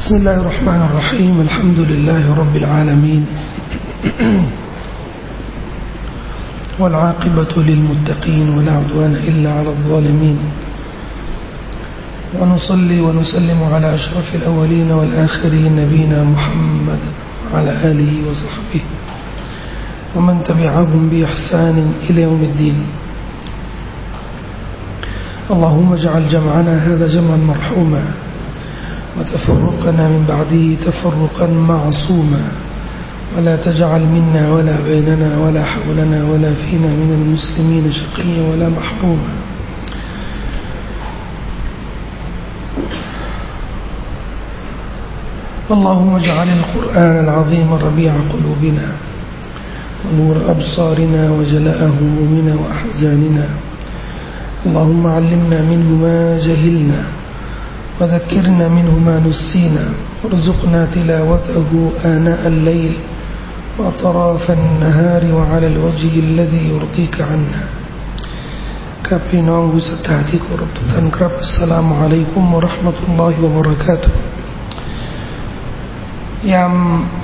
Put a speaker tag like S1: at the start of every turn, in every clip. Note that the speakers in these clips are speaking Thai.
S1: بسم الله الرحمن الرحيم الحمد لله رب العالمين والعاقبة للمتقين ولا عدوان إلا على الظالمين ونصلي ونسلم على أشرف الأولين والآخرين نبينا محمد وعلى آله وصحبه ومن تبعهم بإحسان إلى يوم الدين اللهم اجعل جمعنا هذا جمعا مرحوما وتفرقنا من بعده تفرقا معصوما ولا تجعل منا ولا بيننا ولا حولنا ولا فينا من المسلمين شقيا ولا محروما اللهم اجعل القرآن العظيم ربيع قلوبنا ونور أبصارنا وجلاء همومنا وأحزاننا اللهم علمنا منه ما جهلنا وذكرنا منه ما نسينا وارزقنا تلاوته آناء الليل وأطراف النهار وعلى الوجه الذي يرضيك عنا كابيناه ستاتيك وربطتان كرب السلام عليكم ورحمة الله وبركاتهยาม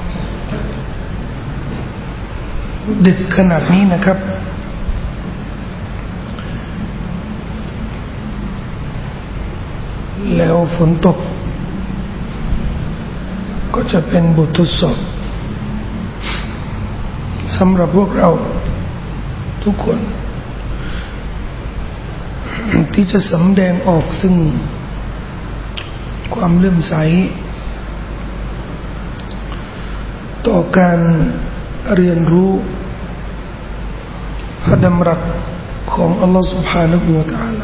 S1: ดึกขนาดนี้นะครับแล้วฝนตกก็จะเป็นบททดสอบสำหรับพวกเราทุกคนที่จะสำแดงออกซึ่งความเลื่อมใสต่อการเรียนรู้พระดำรัสของอัลลอฮฺ سبحانه และ تعالى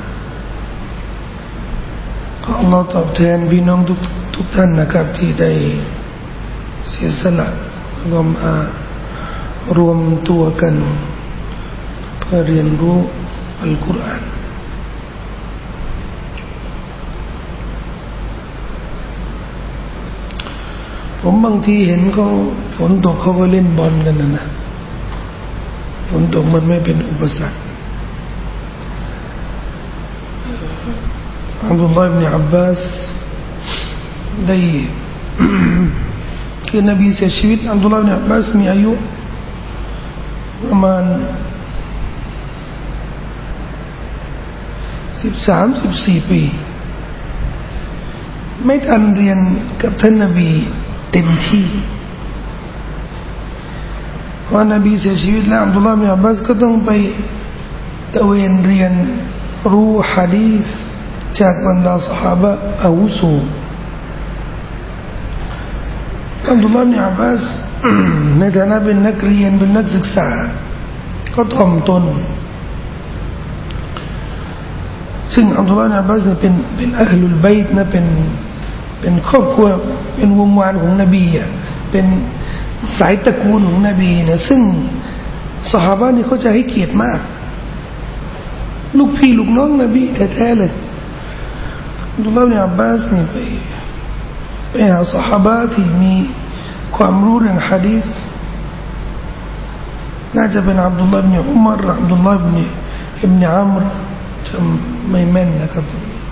S1: ขออัลลอฮฺตอบแทนพี่น้องทุกท่านนะครับที่ได้เสียสละรวมรวมตัวกันเพื่อเรียนรู้อัลกุรอานผมบางทีเห็นเขาฝนตกเขาก็เล่นบอลกันนะฝนตกมันไม่เป็นอุปสรรคอับดุลลอฮ์ อิบนุ อับบาสได้คือนบีเสียชีวิตอับดุลลอฮ์ อิบนุ อับบาสมีอายุประมาณ13-14 ปีไม่ทันเรียนกับท่านนบีเต็มที่เพราะนบีเสียชีวิตแล้วอับดุลลอฮ์ อิบนุ อับบาสก็ต้องไปตะเวนเรียนรู้หะดีษจากบรรดาซอฮาบะห์อาวุโสอับดุลลอฮ์ อิบนุ อับบาสในฐานะเป็นนักเรียนเป็นนักศึกษาก็ถ่อมตนซึ่งอับดุลลอฮ์ อิบนุ อับบาสเนี่ยเป็นอะห์ลุลบัยต์นะเป็นครอบครัวเป็นวงวานของนบีอ่ะเป็นสายตระกูลของนบีนะซึ่งซอฮาบะห์นี่เขาจะให้เกียรติมากลูกพี่ลูกน้องนบีแท้ๆเลยอับดุลลอฮ์ อิบนุ อับบาสนี่ไปหาซอฮาบะห์ที่มีความรู้เรื่องหะดีษน่าจะเป็นอับดุลลอฮ์ อิบนุ อุมัรอับดุลลอฮ์ อิบนุอัมรจะไม่แม่นนะครับ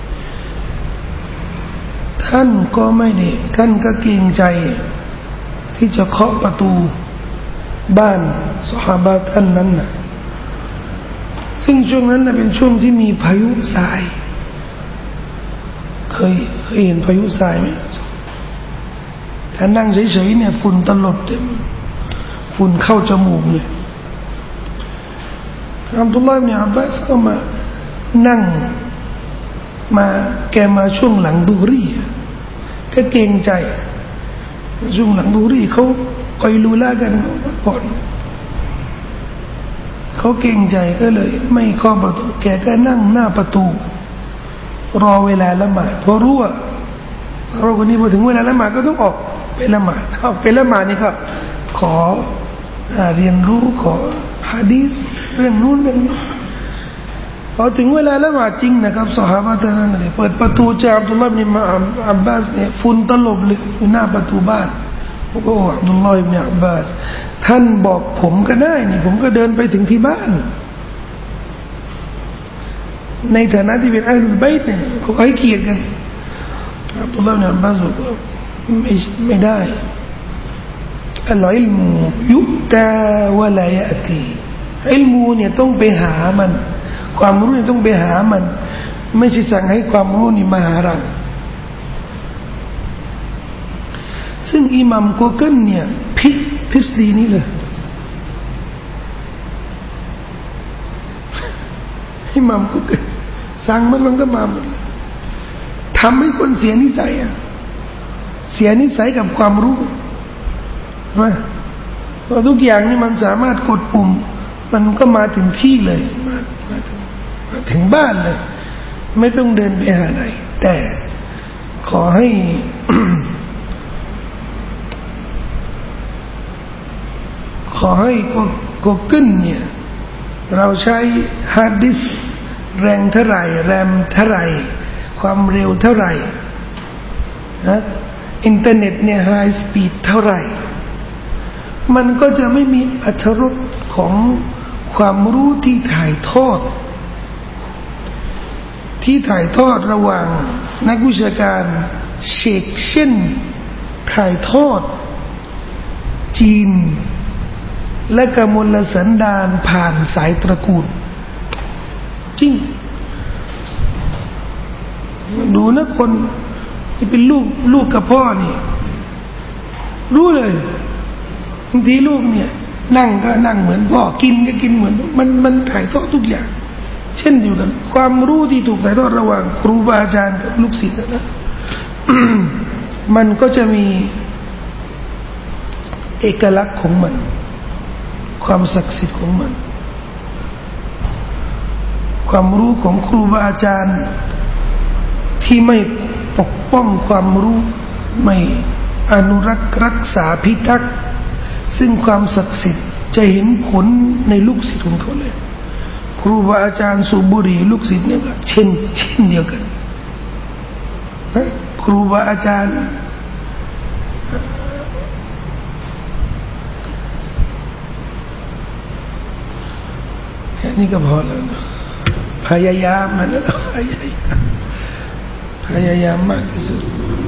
S1: ท่านก็ไม่ได้ท่านก็เกรงใจที่จะเคาะประตูบ้านซอฮาบะห์ท่านนั้นนะซึ่งช่วงนั้นเป็นช่วงที่มีพายุทรายเคยเห็นพายุทรายไหมถ้านั่งเฉยๆเนี่ยฝุ่นตลบเต็มฝุ่นเข้าจมูกเลยอับดุลลอฮ์ อิบนุ อับบาสก็มานั่งแกมาช่วงหลังดูรีก็เกรงใจช่วงหลังดูรีเขาคอยลูล่ากันก่อนเขาเกรงใจก็เลยไม่เคาะประตูแกก็นั่งหน้าประตูรอเวลาละหมาดเพราะรู้ว่าเราคนนี้พอถึงเวลาละหมาดก็ต้องออกไปละหมาดไปละหมาดนี่ครับขอเรียนรู้ขอหะดีษเรื่องนู้นเรื่องนี้พอถึงเวลาละหมาดจริงนะครับซอฮาบะห์ท่านนั้นเปิดประตูเจออับดุลลอฮ์ อิบนุ อับบาสเนี่ยฝุ่นตลบเลยอยู่หน้าประตูบ้านโอ้โหอับดุลลอฮ์ อิบนุ อับบาสท่านบอกผมก็ได้นี่ผมก็เดินไปถึงที่บ้านในฐานะที่เป็นอะห์ลุลบัยต์เนี่ยเขาให้เกียรติกันอับดุลลอฮ์ อิบนุ อับบาสบอกว่าไม่ได้อัลอิลมูยุตาวะลายะตีอิลมูเนี่ยต้องไปหามันความรู้เนี่ยต้องไปหามันไม่ใช่สั่งให้ความรู้นี่มาหาเราซึ่งอิหมัมกูเกิลเนี่ยพลิกทฤษฎีนี้เลยอิหมัมกูเกิลสั่งมันก็มาหมดทำให้คนเสียนิสัยเสียนิสัยกับความรู้ว่าทุกอย่างนี่มันสามารถกดปุ่มมันก็มาถึงที่เลยมาถึงบ้านเลยไม่ต้องเดินไปหาไหนแต่ขอให้ ขอให้Googleเนี่ยเราใช้ฮาร์ดดิสก์แรงเท่าไหร่แรมเท่าไหร่ความเร็วเท่าไหร่นะอินเทอร์เน็ตเนี่ยไฮสปีดเท่าไหร่มันก็จะไม่มีอรรถรสของความรู้ที่ถ่ายทอดระหว่างนักวิชาการเชกเช่นถ่ายทอดจีนและกมลสันดานผ่านสายตระกูลจริงดูนะคนที่เป็นลูกกับพ่อนี่รู้เลยบางทีลูกเนี่ยนั่งก็นั่งเหมือนพ่อกินก็กินเหมือนมันถ่ายทอดทุกอย่างเช่นเดียวกันความรู้ที่ถูกถ่ายทอดระหว่างครูบาอาจารย์กับลูกศิษย์นะ มันก็จะมีเอกลักษณ์ของมันความศักดิ์สิทธิ์ของมันความรู้ของครูบาอาจารย์ที่ไม่ปกป้องความรู้ไม่อนุรักษ์รักษาพิทักษ์ซึ่งความศักดิ์สิทธิ์จะเห็นผลในลูกศิษย์ของเขาเลยครูบาอาจารย์สูบบุหรี่ลูกศิษย์เนี่ยก็เช่นเดียวกันนะครูบาอาจารย์แค่นี้ก็พอแล้วนะพยายามมันแล้วพยายามมากที่สุด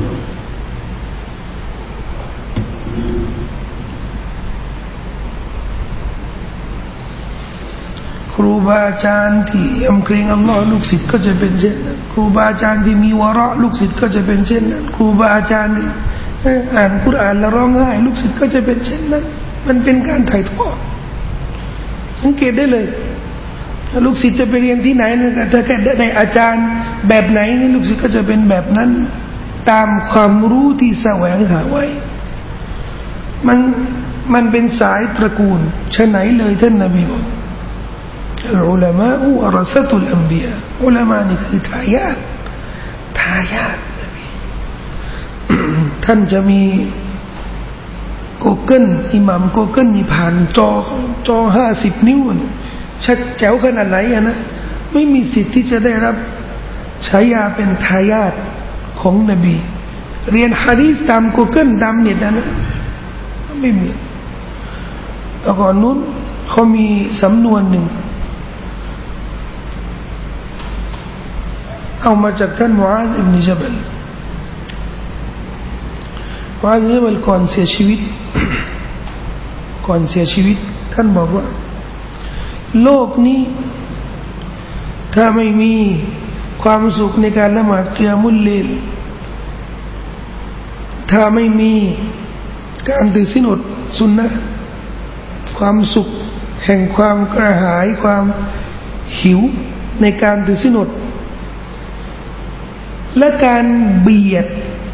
S1: ครูบาอาจารย์ที่ยำเกรงอัลลอฮ์ลูกศิษย์ก็จะเป็นเช่นนั้นครูบาอาจารย์ที่มีวะเราะห์ลูกศิษย์ก็จะเป็นเช่นนั้นครูบาอาจารย์ที่อ่านกุรอานแล้วร้องไห้ลูกศิษย์ก็จะเป็นเช่นนั้นมันเป็นการถ่ายทอดสังเกตได้เลยลูกศิษย์จะไปเรียนที่ไหนนะถ้าแค่ได้อาจารย์แบบไหนนี่ลูกศิษย์ก็จะเป็นแบบนั้นตามความรู้ที่แสวงหาไว้มันเป็นสายตระกูลฉะไหนเลยท่านนบีบอกอุลามะวะเราะซะตุลอัมบิยาอุลามะนี่คือทายาทนบี ท่านจะมีGoogleอิหม่ามGoogleมีผ่านจอ50 นิ้วชัดแจ๋วขนาดไหนนะไม่มีสิทธิ์ที่จะได้รับฉายาเป็นทายาทของนบีเรียนหะดีษตาม Google ตามเน็ตนะไม่มีแต่ก่อนนู้นเขามีสำนวนหนึ่งเอามาจากท่านมุอาซอิบนุญะบัลมุอาซอิบนุญะบัลก่อนเสียชีวิตท่านบอกว่าโลกนี้ถ้าไม่มีความสุขในการละหมาดกิยามุลเลลถ้าไม่มีการถือศีลอดสุนนะห์ความสุขแห่งความกระหายความหิวในการถือศีลอดและการเบียด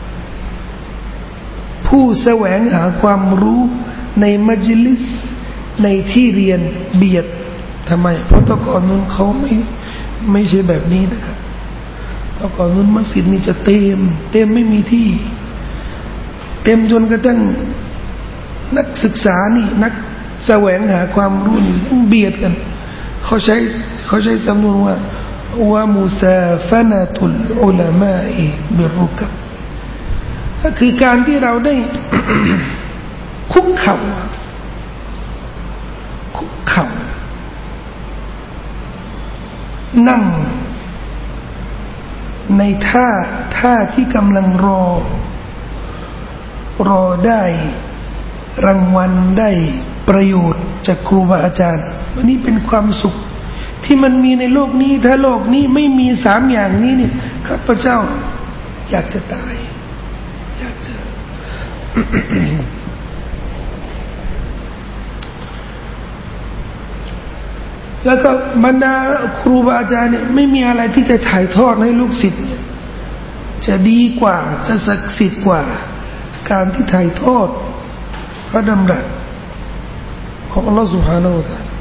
S1: ผู้แสวงหาความรู้ในมัจลิสในที่เรียนเบียดทำไมเพราะตะก่อนนู้นเขาไม่ใช่แบบนี้นะครับตะก่อนนู้นมัสยิดนี่จะเต็มไม่มีที่เต็มจนกระทั่งนักศึกษานี่นักแสวงหาความรู้นี่ต้องเบียดกันเขาใช้สำนวนว่ามุซาฟะนะตุลอุลามะอิบิรุกบก็คือการที่เราได้ คุกเข่านั่งในท่าที่กำลังรอรอได้รางวัลได้ประโยชน์จากครูบาอาจารย์วันนี้เป็นความสุขที่มันมีในโลกนี้ถ้าโลกนี้ไม่มีสามอย่างนี้เนี่ยข้าพเจ้าอยากจะตายอยากจะ แล้วก็บรรดาครูบาอาจารย์เนี่ยไม่มีอะไรที่จะถ่ายทอดให้ลูกศิษย์จะดีกว่าจะศักดิ์สิทธิ์กว่าการที่ถ่ายทอดพระดำรัสของอัลลอฮฺ سبحانه และ تعالى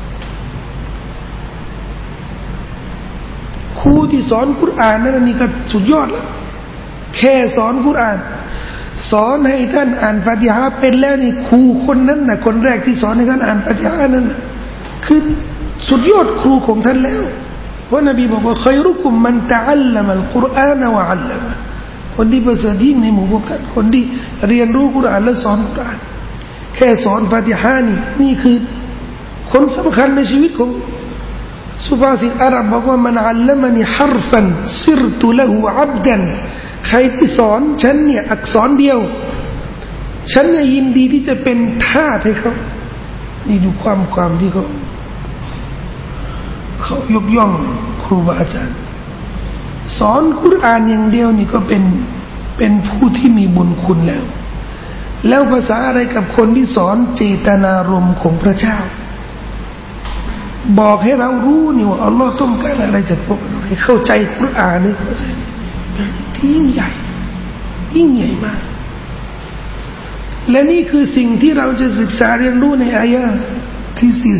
S1: ครูที่สอนกุรอานนั่นนี่ก็สุดยอดแล้วแค่สอนกุรอานสอนให้ท่านอ่านฟาติฮะห์เป็นแล้วนี่ครูคนนั้นน่ะคนแรกที่สอนให้ท่านอ่านฟาติฮะห์นั้นคือสุดยอดครูของท่านแล้วเพราะนบีบอกว่าค็อยรุกุมมันตะอัลลัมอัลกุรอานวะอัลลัมะคนที่ประเสริฐยิ่งในหมู่พวกท่านคนที่เรียนรู้กุรอานและสอนกุรอานแค่สอนฟาติฮะห์นี่คือคนสำคัญในชีวิตของสุภาษิตอาหรับบอกว่ามันอัลลัมะนีฮัรฟันซิรตุละหูอับดันใครที่สอนฉันเนี่ยอักษรเดียวฉันเนี่ยยินดีที่จะเป็นทาสให้เขานี่ดูความที่เขายกย่องครูบาอาจารย์สอนกุรอานอย่างเดียวนี่ก็เป็นผู้ที่มีบุญคุณแล้วภาษาอะไรกับคนที่สอนเจตนารมณ์ของพระเจ้าบอกให้เรารู้นี่ว่าอัลลอฮ์ต้องการอะไรจากพวกเราให้เข้าใจกุรอานนี่ที่ยิ่งใหญ่มากและนี่คือสิ่งที่เราจะศึกษาเรียนรู้ในอายะห์ที่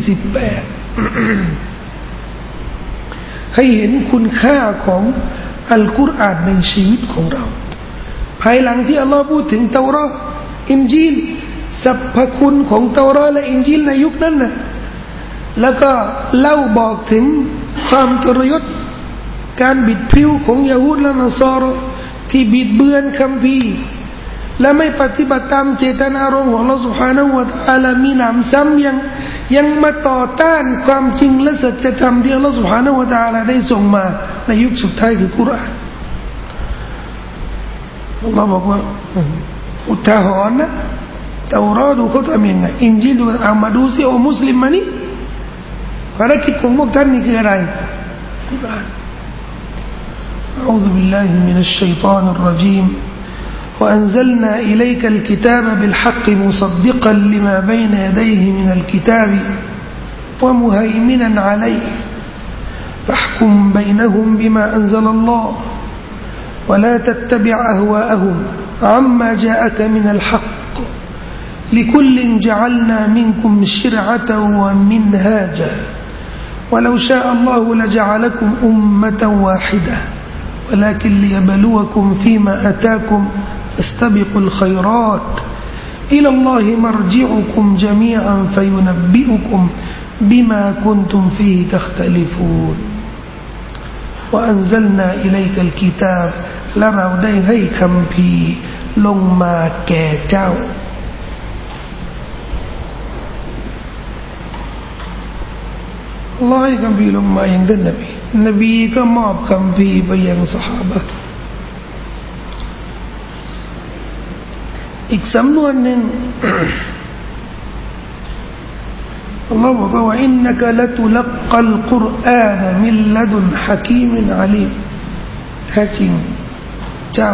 S1: 48ให้เห็นคุณค่าของอัลกุรอานในชีวิตของเราภายหลังที่อัลลอฮ์พูดถึงเตาราห์อินจีลสรรพคุณของเตาราห์และอินจีลในยุคนั้นนะแล้วก็เล่าบอกถึงความทรยศการบิดพริ้วของยะฮูดและนัสรอที่บิดเบือนคัมภีร์และไม่ปฏิบัติตามเจตนารมณ์ของอัลเลาะห์ซุบฮานะฮูวะตะอาลามีหนำซ้ำยังมาต่อต้านความจริงและสัจธรรมที่อัลเลาะห์ซุบฮานะฮูวะตะอาลาได้ส่งมาในยุคสุดท้ายคือกุรอานอัลเลาะห์บอกว่าอุทาหรณ์นะเตาราห์ดูเขาทำยังไงอินจีลดูเอามาดูสิโอ้มุสลิมมานี่ภารกิจของพวกท่านนี่คืออะไรกุรอานأعوذ بالله من الشيطان الرجيم وأنزلنا إليك الكتاب بالحق مصدقا لما بين يديه من الكتاب ومهيمنا عليه فاحكم بينهم بما أنزل الله ولا تتبع أهواءهم عما جاءك من الحق لكل جعلنا منكم شرعة ومنهاجا ولو شاء الله لجعلكم أمة واحدة ولكن ليبلوكم فيما أتاكم فاستبقوا الخيرات إلى الله مرجعكم جميعا فينبئكم بما كنتم فيه تختلفون وأنزلنا إليك الكتاب لروได้ให้คัมภีร์ลงมาแก่เจ้าอัลลอฮ์ให้คัมภีร์ลงมาอย่างท่านนบีก็มอบคัมภีร์ไปยังซอฮาบะห์อีกสำนวนหนึ่งอัลลอฮ์บอกว่าอินนักละตุลักกัลกุรอานมินละดุนฮะกีมินอะลีมแท้จริงเจ้า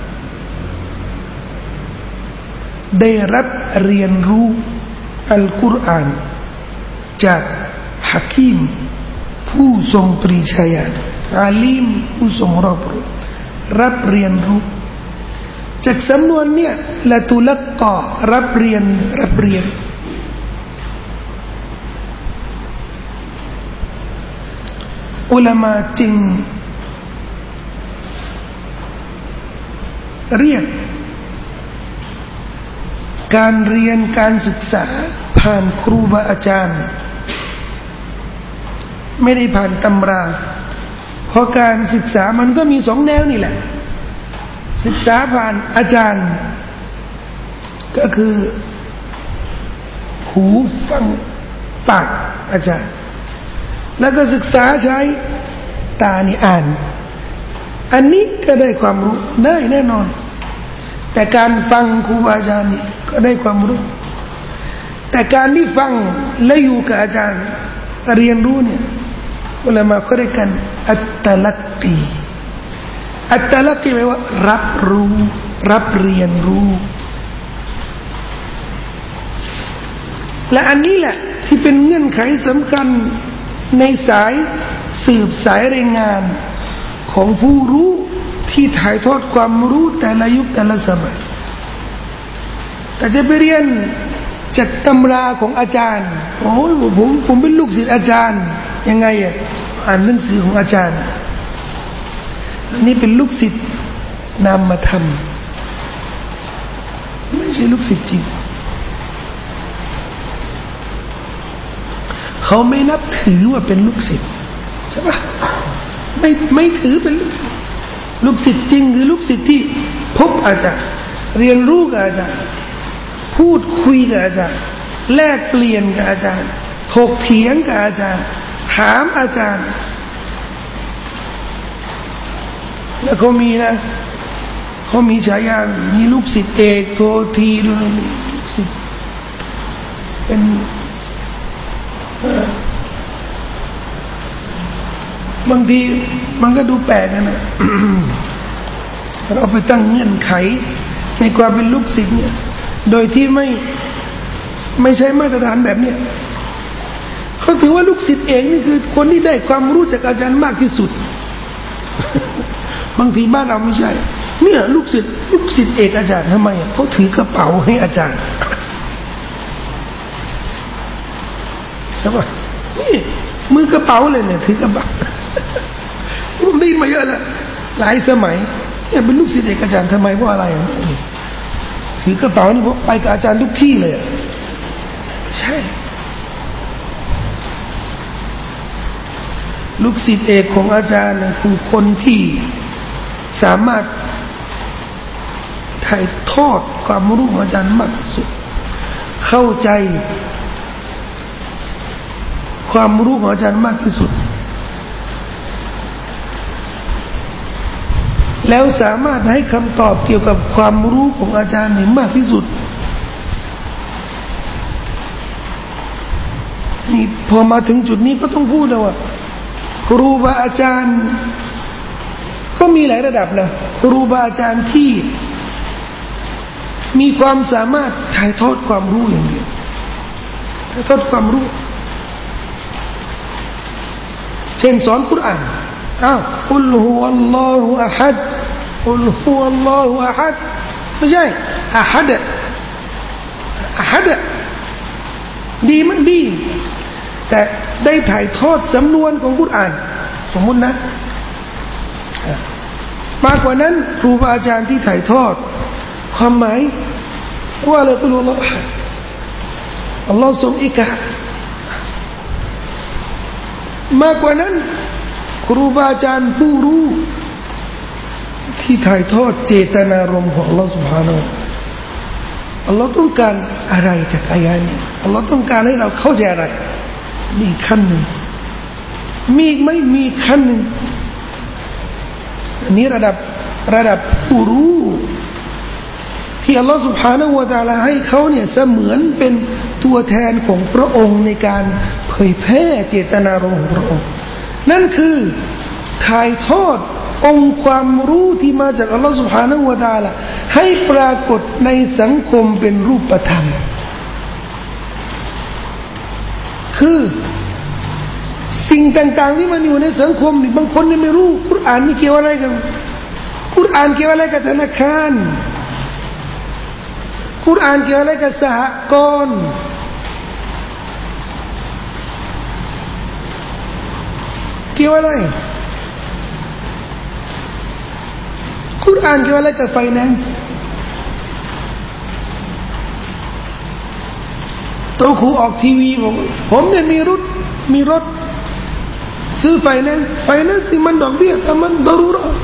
S1: ได้รับเรียนรู้อัลกุรอานจากฮะกีมผู้ทรงปรีชาญาณอาลีมผู้ทรงรอบรู้รับเรียนรู้จากสำนวนเนี่ยละตุลักกอรับเรียนอุลามะจึงเรียกการเรียนการศึกษาผ่านครูบาอาจารย์ไม่ได้ผ่านตำราเพราะการศึกษามันก็มีสองแนวนี่แหละศึกษาผ่านอาจารย์ก็คือหูฟังปากอาจารย์แล้วก็ศึกษาใช้ตานี่อ่านอันนี้ก็ได้ความรู้ได้แน่นอนแต่การฟังครูบาอาจารย์นี่ก็ได้ความรู้แต่การที่ฟังและอยู่กับอาจารย์เรียนรู้เนี่ยอุลามะเขาเรียกกันอัตตลักกีอัตตลักกีแปลว่ารับรู้รับเรียนรู้และอันนี้แหละที่เป็นเงื่อนไขสำคัญในสายสืบสายรายงานของผู้รู้ที่ถ่ายทอดความรู้แต่ละยุคแต่ละสมัยแต่จะไปเรียนจากตำราของอาจารย์โอ้ยผมเป็นลูกศิษย์อาจารย์ยังไงอ่ะอ่านหนังสือของอาจารย์อันนี้เป็นลูกศิษย์นามธรรมไม่ใช่ลูกศิษย์จริงเขาไม่นับถือว่าเป็นลูกศิษย์ใช่ปะไม่ถือเป็นลูกศิษย์ลูกศิษย์จริงคือลูกศิษย์ที่พบอาจารย์เรียนรู้กับอาจารย์พูดคุยกับอาจารย์แลกเปลี่ยนกับอาจารย์ถกเถียงกับอาจารย์ถามอาจารย์แล้วเขามีนะเขามีฉายามีลูกศิษย์เอกโททีลูกศิษย์เป็นบางทีมันก็ดูแปลกนะเราไปตั้งเงื่อนไขในความเป็นลูกศิษย์เนี่ยโดยที่ไม่ใช่มาตรฐานแบบเนี้ยเขาถือว่าลูกศิษย์เองนี่คือคนที่ได้ความรู้จากอาจารย์มากที่สุดบางทีบ้านเราไม่ใช่เนี่ยลูกศิษย์เอกอาจารย์ทำไมเขาถือกระเป๋าให้อาจารย์ใช่ป่ะนี่มือกระเป๋าเลยเนี่ยถือกระเป๋าผมได้ยินมาเยอะแล้วหลายสมัยเนี่ยเป็นลูกศิษย์เอกอาจารย์ทำไมเพราะอะไรถือกระเป๋านี่ผมไปกับอาจารย์ทุกที่เลยใช่ลูกศิษย์เอกของอาจารย์คือคนที่สามารถถ่ายทอดความรู้ของอาจารย์มากที่สุดเข้าใจความรู้ของอาจารย์มากที่สุดแล้วสามารถให้คำตอบเกี่ยวกับความรู้ของอาจารย์นี่มากที่สุดนี่พอมาถึงจุดนี้ก็ต้องพูดนะว่าครูบาอาจารย์ก็มีหลายระดับนะครูบาอาจารย์ที่มีความสามารถถ่ายทอดความรู้อย่างเดียวถ่ายทอดความรู้เช่นสอนกุรอานกุลฮุวัลลอฮุอะฮัดกุลฮุวัลลอฮุอะฮัดไม่ใช่อะฮัดดีมันดีแต่ได้ถ่ายทอดสำนวนของกุรอานสมมุตินะมากกว่านั้นครูบาอาจารย์ที่ถ่ายทอดความหมายว่าอะไรกุลฮุวัลลอฮุอะฮัดอัลลอฮ์ทรงอิกะมากกว่านั้นครูบาอาจารย์ผู้รู้ที่ถ่ายทอดเจตนารมณ์ของอัลลอฮฺ سبحانه อัลลอฮ์ต้องการอะไรจากอายะนี้อัลลอฮ์ต้องการให้เราเข้าใจอะไรมีขั้นหนึ่งมีไม่มีขั้นหนึ่งอันนี้ระดับผู้รู้ที่อัลลอฮฺ سبحانه และ تعالى ให้เขาเนี่ยเสมือนเป็นตัวแทนของพระองค์ในการเผยแพร่เจตนารมณ์ของพระองค์นั่นคือถ่ายทอดองค์ความรู้ที่มาจากอัลลอฮฺ سبحانه และ تعالى ให้ปรากฏในสังคมเป็นรูปธรรมคือสิ่งต่างๆที่มันอยู่ในสังคมนี่บางคนนี่ไม่รู้กุรอานนี่เกี่ยวอะไรกันกุรอานเกี่ยวอะไรกับธนาคารกุรอานเกี่ยวอะไรกับสหกรณ์เกี่ยวอะไรกุรอานเกี่ยวอะไรกับ finance ตัวครูออกทีวีบอกผมเนี่ยมีรถซื้อ finance ที่มันดอกเบี้ยแต่มันดารุเราะห์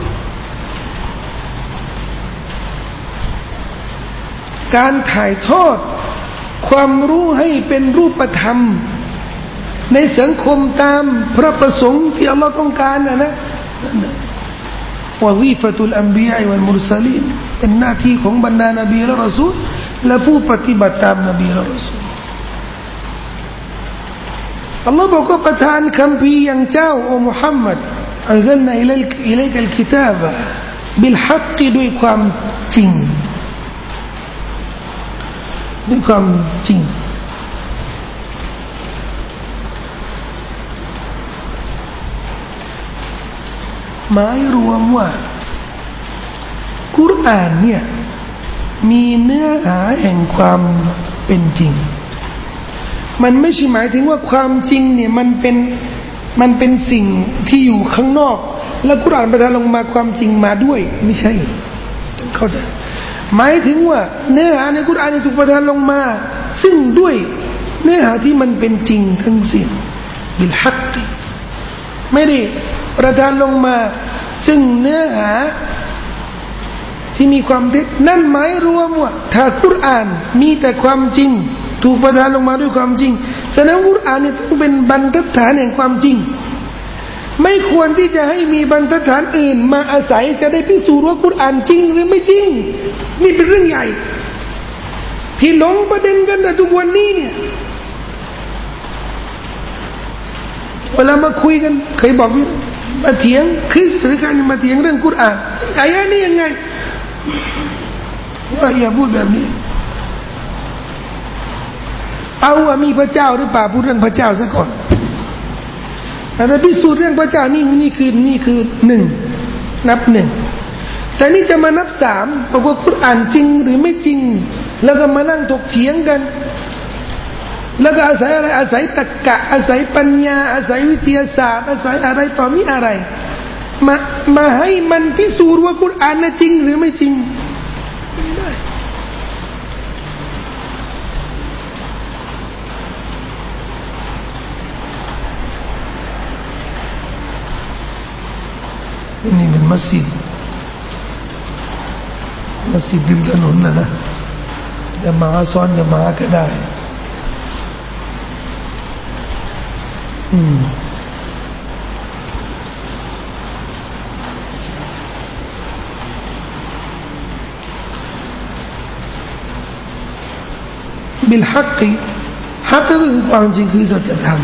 S1: การถ่ายทอดความรู้ให้เป็นรูปธรรมในสังคมตามพระประสงค์ที่อัลลอฮ์ต้องการนะวะซีฟะตุลอัมบิยะวัลมุรสลีนเป็นหน้าที่ของบรรดานบีและรอซูลและผู้ปฏิบัติตามนบีและรอซูลอัลลอฮ์บอกว่าประทานคัมภีร์อย่างเจ้าโอ้มุฮัมมัดอันซัลนาอิลัยกัลกิตาบะบิลฮักก์ด้วยความจริงด้วยความจริงหมายรวมว่ากุรอานเนี่ยมีเนื้อหาแห่งความเป็นจริงมันไม่ใช่หมายถึงว่าความจริงเนี่ยมันเป็นสิ่งที่อยู่ข้างนอกแล้วกุรอานประทานลงมาความจริงมาด้วยไม่ใช่ต้องเข้าใจหมายถึงว่าเนื้อหาในกุรอานถูกประทานลงมาซึ่งด้วยเนื้อหาที่มันเป็นจริงทั้งสิ้นบิลฮักก์ไม่ได้ประทานลงมาซึ่งเนื้อหาที่มีความเท็จนั่นหมายรวมว่าถ้ากุรอานมีแต่ความจริงถูกประทานลงมาด้วยความจริงแสดงกุรอานนี่ต้องเป็นบรรทัดฐานแห่งความจริงไม่ควรที่จะให้มีบรรทัดฐานอื่นมาอาศัยจะได้พิสูจน์ว่ากุรอานจริงหรือไม่จริงนี่เป็นเรื่องใหญ่ที่หลงประเด็นกันในทุกวันนี้เนี่ยเวลามาคุยกันเคยบอกมาเถียงคริสต์หรือการมาเถียงเรื่องกุรอานอายะนี้ยังไงว่าอย่าพูดแบบนี้เอาว่ามีพระเจ้าหรือเปล่าพูดเรื่องพระเจ้าซะก่อนแต่พิสูจน์เรื่องพระเจ้านี่คือหนึ่งนับหนึ่งแต่นี่จะมานับสามบอกว่ากุรอานจริงหรือไม่จริงแล้วก็มานั่งถกเถียงกันแล้วก็อาศัยอะไรอาศัยตรรกะอาศัยปัญญาอาศัยวิทยาศาสตร์อาศัยอะไรต่อมีอะไรมาให้มันพิสูจน์ว่ากุรอานน่ะจริงหรือไม่จริงไม่ได้นี่เป็นมัสยิดริมถนนนะจะมาซ้อนจะมาก็ได้บิลฮักก์ฮักก์คือความจริงคือสัจธรรม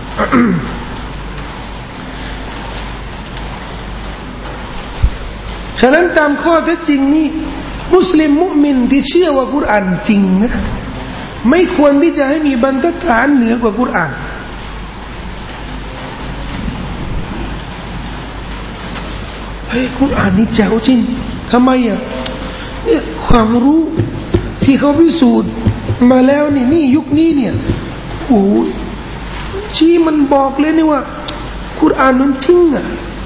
S1: ฉะนั้นตามข้อเท็จจริงนี่มุสลิมมุมินที่เชื่อว่ากุรอานจริงนะไม่ควรที่จะให้มีบรรทัดฐานเหนือกว่ากุรอานเฮ้ยกุรอานนี่แจ๋วจริงทำไมอ่ะเนี่ยความรู้ที่เขาพิสูจน์มาแล้วนี่ยุคนี้เนี่ยโอ้ชี้มันบอกเลยนี่ว่ากุรอานมันจริงอ่ะ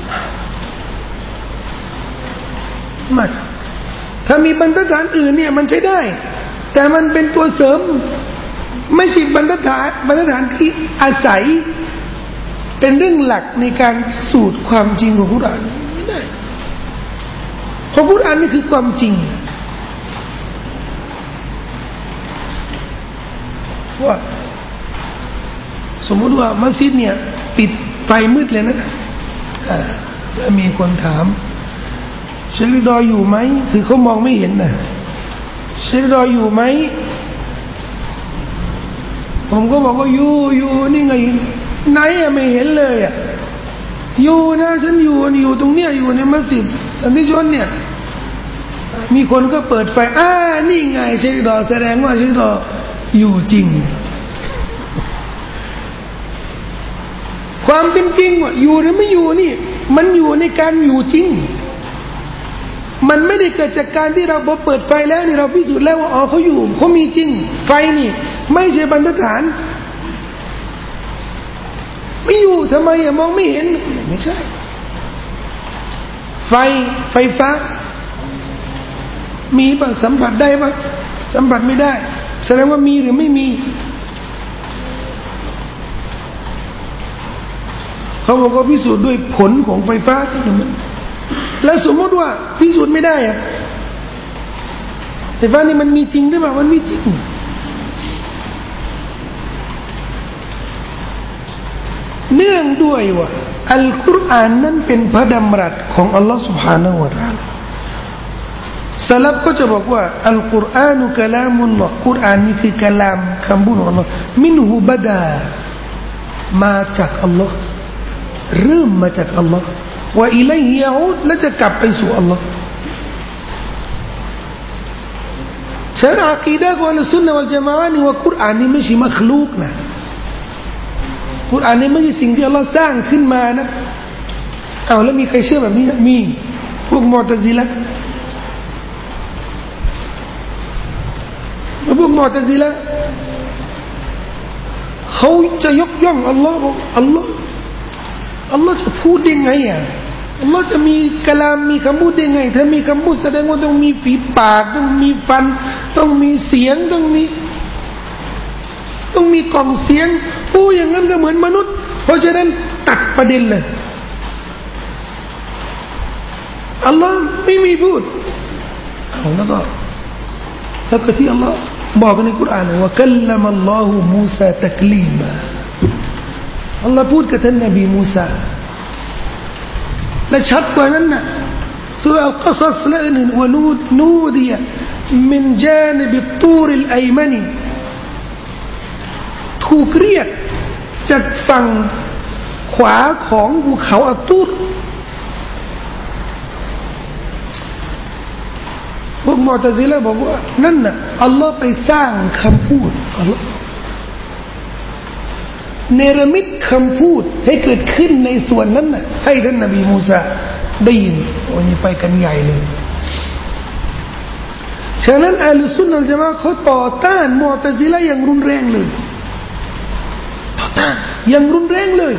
S1: มันถ้ามีบรรทัดฐานอื่นเนี่ยมันใช้ได้แต่มันเป็นตัวเสริมไม่ใช่บรรทัดฐานที่อาศัยเป็นเรื่องหลักในการพิสูจน์ความจริงของกุรอานไม่ได้เพราะกุรอานนี่คือความจริงว่าสมมติว่ามัสยิดเนี่ยปิดไฟมืดเลยนะแล้วมีคนถามเชริดออยู่ไหมคือเขามองไม่เห็นนะเชริดออยู่ไหมผมก็บอกว่าอยู่นี่ไงไหนอะไม่เห็นเลยอะอยู่นะฉันอยู่ตรงเนี้ยอยู่ในมัสยิดสันติชนเนี่ยมีคนก็เปิดไฟนี่ไงเชริดอแสดงว่าเชริดออยู่จริงความเป็นจริงว่าอยู่หรือไม่อยู่นี่มันอยู่ในการอยู่จริงมันไม่ได้เกิดจากการที่เราพอเปิดไฟแล้วนี่เราพิสูจน์แล้วว่าเขาอยู่เขามีจริงไฟนี่ไม่ใช่บรรทัดฐานไม่อยู่ทำไมมองไม่เห็นไม่ใช่ไฟฟ้ามีป่ะสัมผัสได้ป่ะสัมผัสไม่ได้แสดงว่ามีหรือไม่มีเขาบอกว่าพิสูจน์ด้วยผลของไฟฟ้าที่มันแล้วสมมติว่าพิสูจน์ไม่ได้อะไฟฟ้านี่มันมีจริงหรือเปล่ามันมีจริงเนื่องด้วยว่าอัลกุรอานนั้นเป็นพระดำรัสของอัลลอฮฺ سبحانه และ تعالى สลับก็จะบอกว่าอัลกุรอานุกะลามุลลอฮ์กุรอานนี่คือกะลามคำพูดของอัลลอฮ์มินหูบะดามาจากอัลลอฮ์เริ่มมาจากอัลลอฮ์ว่าอิลัยฮิยะอูดและจะกลับไปสู่อัลลอฮ์ฉันอะกีดะห์ของอัลซุนนะวัลญะมาอะห์นี่ว่ากุรอานนี่ไม่ใช่มัคลูกนะกุรอานนี่ไม่ใช่สิ่งที่อัลลอฮ์สร้างขึ้นมานะเอาแล้วมีใครเชื่อแบบนี้มีพวกมุอ์ตะซิละห์พวกมุอ์ตะซิละห์เขาจะยกย่องอัลลอฮ์บอกอัลลอฮ์จะพูดได้ไงอ่ะอัลลอฮ์จะมีกะลามมีคำพูดได้ไงถ้ามีคำพูดแสดงว่าต้องมีฝีปากต้องมีฟันต้องมีเสียงต้องมีกล่องเสียงพูดอย่างนั้นก็เหมือนมนุษย์เพราะฉะนั้นตัดประเด็นเลยอัลลอฮ์ไม่มีพูดแล้วก็ที่อัลลอฮ์บอกในกุรอานว่ากัลลัมัลลอฮุมูซาตักลีมาอัลลอฮ์พูดกับท่านนบีมูซาและชัดกว่านั้นนะซูเราะห์อัลกอซัสและอื่นๆวะนูดียะมินญานิบิตตูริลอัยมันีถูกเรียกจากฝั่งขวาของภูเขาอัตตูรพวกมุอ์ตะซิละห์บอกว่านั่นน่ะอัลลอฮ์ไปสร้างคำพูดอัลลอฮ์เนรมิตคำพูดให้เกิดขึ้นในส่วนนั้นน่ะให้ท่านนบีมูซาได้ยินโอ้นี่ไปกันใหญ่เลยฉะนั้นอะห์ลุซุนนะวัลญะมาอะห์เขาต่อต้านมุอ์ตะซิละห์อย่างรุนแรงเลยต่อต้านอย่างรุนแรงเลย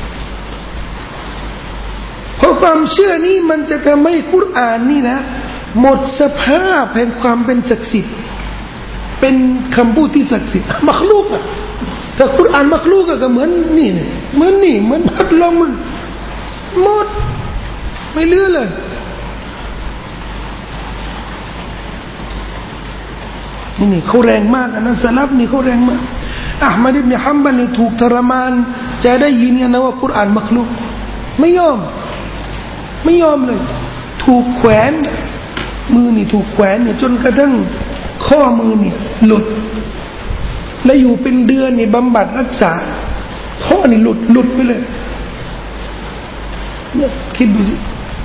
S1: เพราะความเชื่อนี้มันจะทำให้กุรอานนี่นะหมดสภาพแห่งความเป็นศักดิ์สิทธิ์เป็นคำพูดที่ศักดิ์สิทธิ์มักลูกอะถ้ากุรอานมักลูกก็เหมือนนี่เหมือนพัดลมมันหมดไม่เหลือเลยนี่เขาแรงมากนะสลับนี่เขาแรงมากอะห์มัดอิบนุฮัมบัลนี่ถูกทรมานจะได้ยินนะว่ากุรอานมักลูกไม่ยอมเลยถูกแขวนมือนี่ถูกแขวนเนี่ยจนกระทั่งข้อมือเนี่ยหลุดและอยู่เป็นเดือนนี่บำบัดรักษาข้อนี่หลุดไปเลยเนี่ยคิดดูสิ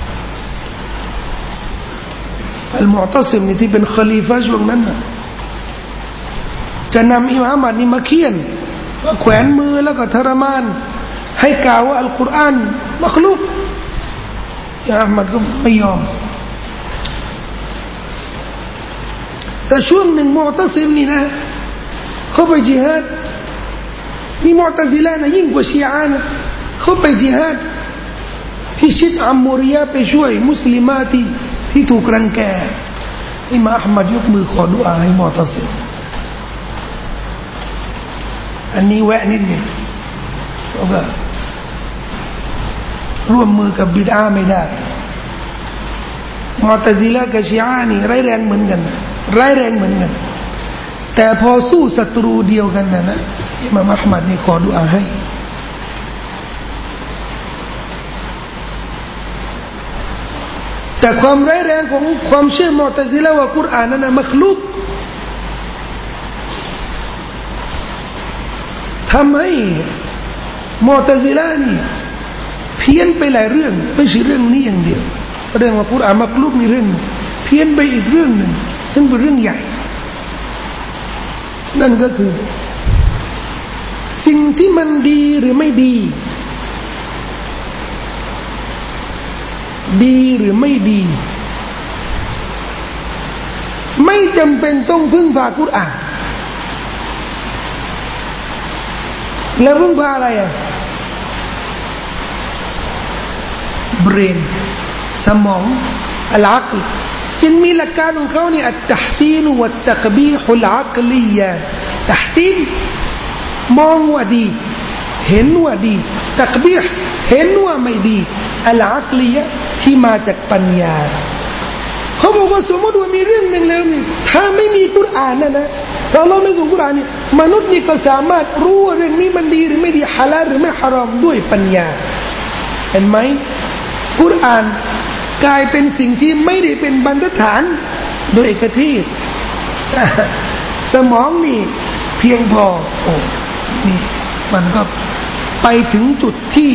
S1: อัลมุอ์ตะซิมนี่ที่เป็นคอลีฟะช่วงนั้นน่ะจะนำอิหม่ามอัห์มัดนี่มาเคี่ยนแขวนมือแล้วก็ทรมานให้กล่าวว่าอัลกุรอานมักลุกอิหม่ามอัห์มัดก็ไม่ยอมแต่ช่วงหนึ่งมุอ์ตะซิมนี่นะเขาไปญิฮาดนี่มุอ์ตะซิละห์นะยิ่งกว่าชีอะห์นะเขาไปญิฮาดพิชิตอัมมูริยะไปช่วยมุสลิมาที่ถูกรังแกอิหม่ามอัห์มัดยกมือขอดุอาให้มุอ์ตะซิมอันนี้แวะนิดนึงแล้วก็ร่วมมือกับบิดอาไม่ได้มุอ์ตะซิละห์กับชีอะห์นี่ร้ายแรงเหมือนกันแต่พอสู้ศัตรูเดียวกันนะอิหม่ามอัห์มัดนี่ขอดุอาให้แต่ความร้ายแรงของความเชื่อมุอ์ตะซิละห์ว่ากุรอานนั้นมักลุกทำให้มุอ์ตะซิละห์นี่เพี้ยนไปหลายเรื่องไม่ใช่เรื่องนี้อย่างเดียวเรื่องว่ากุรอานมักลุกนี่เรื่องเพี้ยนไปอีกเรื่องนึงซึ่งเป็นเรื่องใหญ่นั่นก็คือสิ่งที่มันดีหรือไม่ดีหรือไม่ดีไม่จำเป็นต้องพึ่งพากุรอานแล้วพึ่งพาอะไรเบรนสมองอัลอักลจึงมีหลักการของเขาเนี่ยอัตตัฮซีนวัตตักบีฮุลอักลียะตัฮซีนมองว่าดีเห็นว่าดีตักบีฮเห็นว่าไม่ดีอัลอักลียะที่มาจากปัญญาเขาบอกว่าสมมติว่ามีเรื่องหนึ่งแล้วนี่ถ้าไม่มีกุรอานนะเราไม่ส่งกุรอานนี่มนุษย์นี่ก็สามารถรู้ว่าเรื่องนี้มันดีหรือไม่ดีฮาลาลหรือไม่ฮารอมด้วยปัญญาเห็นไหมกุรอานกลายเป็นสิ่งที่ไม่ได้เป็นบรรทัดฐานโดยเอกเทศสมองนี่เพียงพอโอ้นี่มันก็ไปถึงจุดที่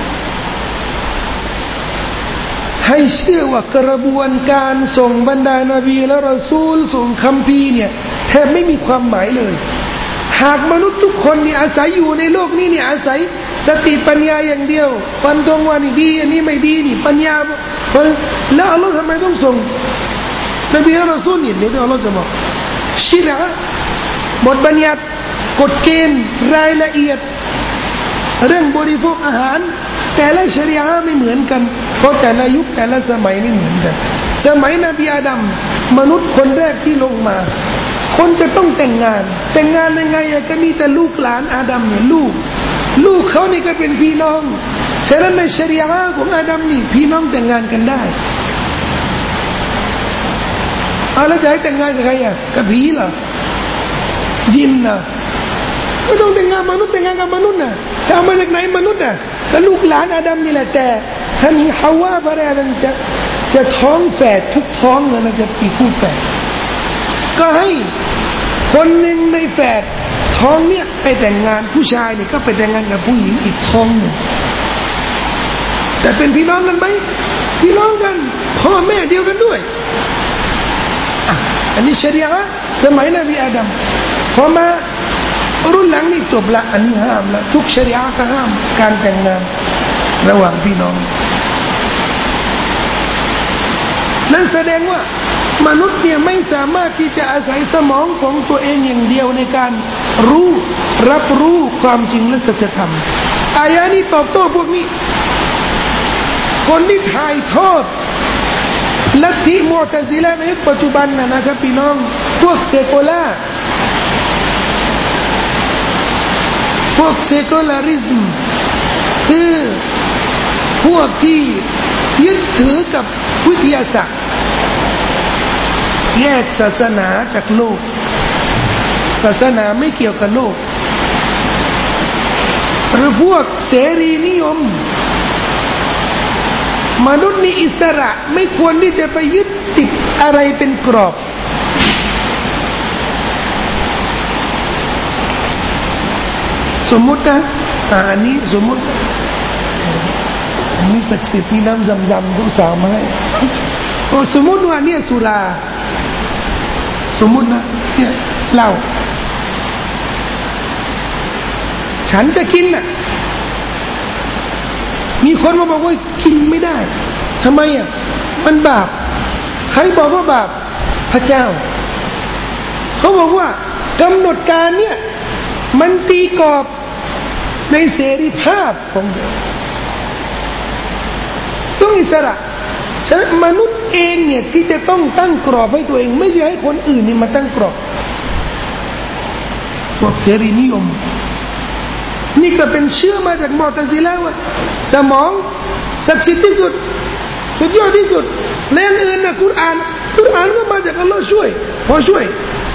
S1: ให้เชื่อว่ากระบวนการส่งบรรดานบีและรอซูลส่งคัมภีร์เนี่ยแทบไม่มีความหมายเลยหากมนุษย์ทุกคนนี่อาศัยอยู่ในโลกนี้เนี่ยอาศัยสติปัญญาอย่างเดียวฟันธงว่านี่ดีอันนี้ไม่ดีนี่ปัญญาแล้วอัลลอฮ์ทำไมต้องส่งนบีและรอซูลเนี่ยเดี๋ยวอัลลอฮ์จะบอกชิระบทบัญญัติกฎเกณฑ์รายละเอียดเรื่องบริโภคอาหารแต่ละชริอะห์ไม่เหมือนกันเพราะแต่ละยุคแต่ละสมัยไม่เหมือนกันสมัยนบีอาดัมมนุษย์คนแรกที่ลงมาคนจะต้องแต่งงานยังไงก็มีแต่ลูกหลานอาดัมเนี่ยลูกเขานี่ก็เป็นพี่น้องฉะนั้นในชริอะห์ของอาดัมนี่พี่น้องแต่งงานกันได้แล้วจะให้แต่งงานกับใครกับผีเหรอยินนะก็ต้องแต่งงานมนุษย์แต่งงานกับมนุษย์นะแต่เอามาจากไหนมนุษย์ก็ลูกหลานอาดัมนี่แหละแต่ท่านนี้ฮาวาภรรยานั้นจะท้องแฝดทุกท้องเลยนะจะมีคู่แฝดก็ให้คนหนึ่งในแฝดท้องเนี่ยไปแต่งงานผู้ชายเนี่ยก็ไปแต่งงานกับผู้หญิงอีกท้องหนึ่งแต่เป็นพี่น้องกันไหมพี่น้องกันพ่อแม่เดียวกันด้วยอันนี้ชริอะห์สมัยนบีอาดัมพอมารุ่นหลังนี่จบละอันนี้ห้ามละทุกชริอะห์ก็ห้ามการแต่งงานระหว่างพี่น้องนั่นแสดงว่ามนุษย์เนี่ยไม่สามารถที่จะอาศัยสมองของตัวเองอย่างเดียวในการรับรู้ความจริงและสัจธรรมอายะนี้ตอบโต้พวกนี้คนที่ถ่ายทอดลัทธิมุอ์ตะซิละห์ในยุคปัจจุบันนะครับพี่น้องพวกเซโกลาพวกเซโกลาริซึมคือพวกที่ยึดถือกับวิทยาศาสตร์แยกศาสนาจากโลกศาสนาไม่เกี่ยวกับโลกหรือพวกเสรีนิยมมนุษย์นี่อิสระไม่ควรที่จะไปยึดติดอะไรเป็นกรอบสมมุตินะอันนี้สมมุติมีศักดิ์สิทธิ์มีน้ำจำผู้สาวมาให้สมมุติว่าเนี่ยสุราสมมุตินะเนี่ยเหล้าฉันจะกินน่ะมีคนมาบอกว่ากินไม่ได้ทำไมมันบาปใครบอกว่าบาปพระเจ้าเขาบอกว่ากำหนดการเนี่ยมันตีกรอบในเสรีภาพของเด็กต้องอิสระฉะนั้นมนุษย์เองเนี่ยที่จะต้องตั้งกรอบให้ตัวเองไม่ใช่ให้คนอื่นนี่มาตั้งกรอบพวกเสรีนิยมนี่ก็เป็นเชื่อมาจากมุอ์ตะซิละห์ว่าสมองศักดิ์สิทธิ์ที่สุดสุดยอดที่สุดและอย่างอื่นนะกุรอานก็มาจากอัลลอฮ์ช่วยพอช่วย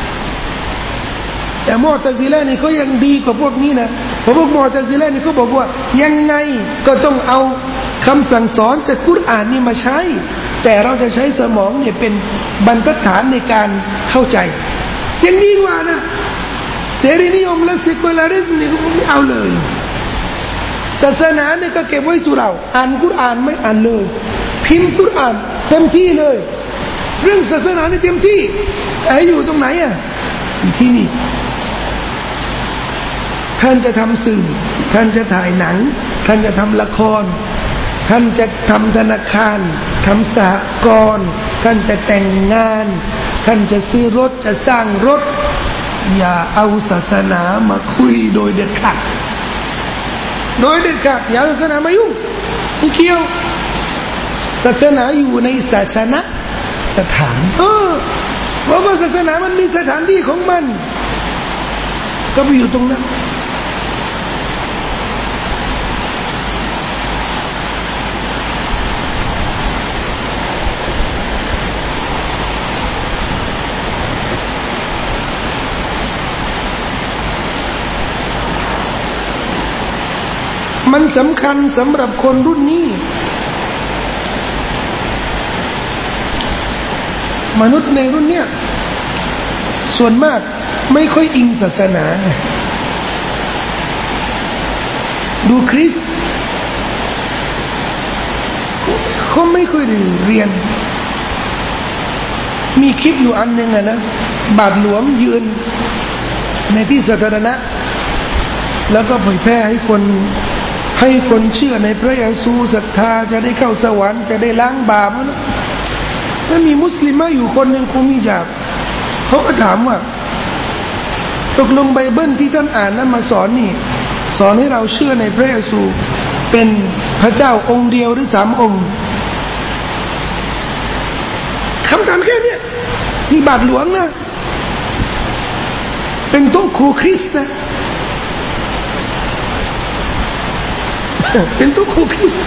S1: แต่มุอ์ตะซิละห์นี่ก็ยังดีกว่าพวกนี้นะเพราะพวกมุอ์ตะซิละห์นี่เขาบอกว่ายังไงก็ต้องเอาคำสั่งสอนจากกุรอานนี่มาใช้แต่เราจะใช้สมองเนี่ยเป็นบรรทัดฐานในการเข้าใจยังดีกว่านะเสรีนิยมและเซคูลาริซึมนี่ไม่เอาเลยศาสนาเนี่ยก็เก็บไว้สู่เราอ่านกุรอานไม่อ่านเลยพิมพ์กุรอานเต็มที่เลยเรื่องศาสนาเนี่ยเต็มที่แต่อยู่ตรงไหนอยู่ที่นี่ท่านจะทำสื่อท่านจะถ่ายหนังท่านจะทำละครท่านจะทำธนาคารทำสหกรณ์ท่านจะแต่งงานท่านจะซื้อรถจะสร้างรถอย่าเอาศาสนามาคุยโดยเด็ดขาดอย่าศาสนามายุ่งไม่เกี่ยวศาสนาอยู่ในศาสนสถานเพราะว่าศาสนามันมีสถานที่ของมันก็ไปอยู่ตรงนั้นมันสำคัญสำหรับคนรุ่นนี้มนุษย์ในรุ่นเนี้ยส่วนมากไม่ค่อยอิงศาสนาไงดูคริสเขาไม่ค่อยเรียนมีคลิปอยู่อันหนึ่งนะบาทหลวงยืนในที่สาธารณะแล้วก็เผยแพร่ให้คนเชื่อในพระเยซูศรัทธาจะได้เข้าสวรรค์จะได้ล้างบาปแล้วมีมุสลิมอยู่คนหนึ่งคงมีจับเขาก็ถามว่าตกลงไบเบิลที่ท่านอ่านนั้นมาสอนนี่สอนให้เราเชื่อในพระเยซูเป็นพระเจ้าองค์เดียวหรือ3 องค์คำถามแค่นี้นี่บาทหลวงนะเป็นโต๊ะครูคริสต์นะเป็นโต๊ะครูคริสต์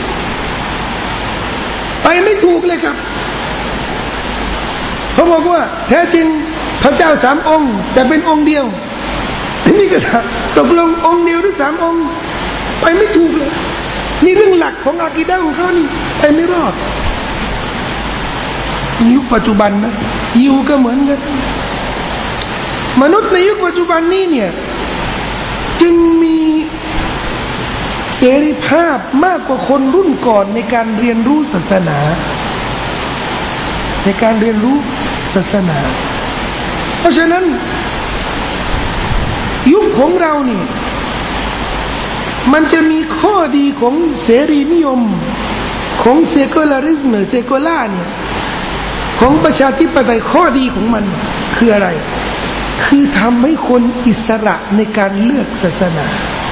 S1: ไปไม่ถูกเลยครับเขาบอกว่าแท้จริงพระเจ้า3 องค์แต่เป็นองค์เดียวนี่ก็ตกลงองค์เดียวหรือ3 องค์ไปไม่ถูกเลยนี่เรื่องหลักของอากีดะห์ของเขานี่ไปไม่รอดยุคปัจจุบันนะยิวก็เหมือนกันมนุษย์ในยุคปัจจุบันนี้เนี่ยจึงมีเสรีภาพมากกว่าคนรุ่นก่อนในการเรียนรู้ศาสนาเพราะฉะนั้นยุคของเรานี่มันจะมีข้อดีของเสรีนิยมของเซคูลาริซึมเซคูล่าเนี่ยของประชาธิปไตยข้อดีของมันคืออะไรคือทำให้คนอิสระในการเลือกศาสนา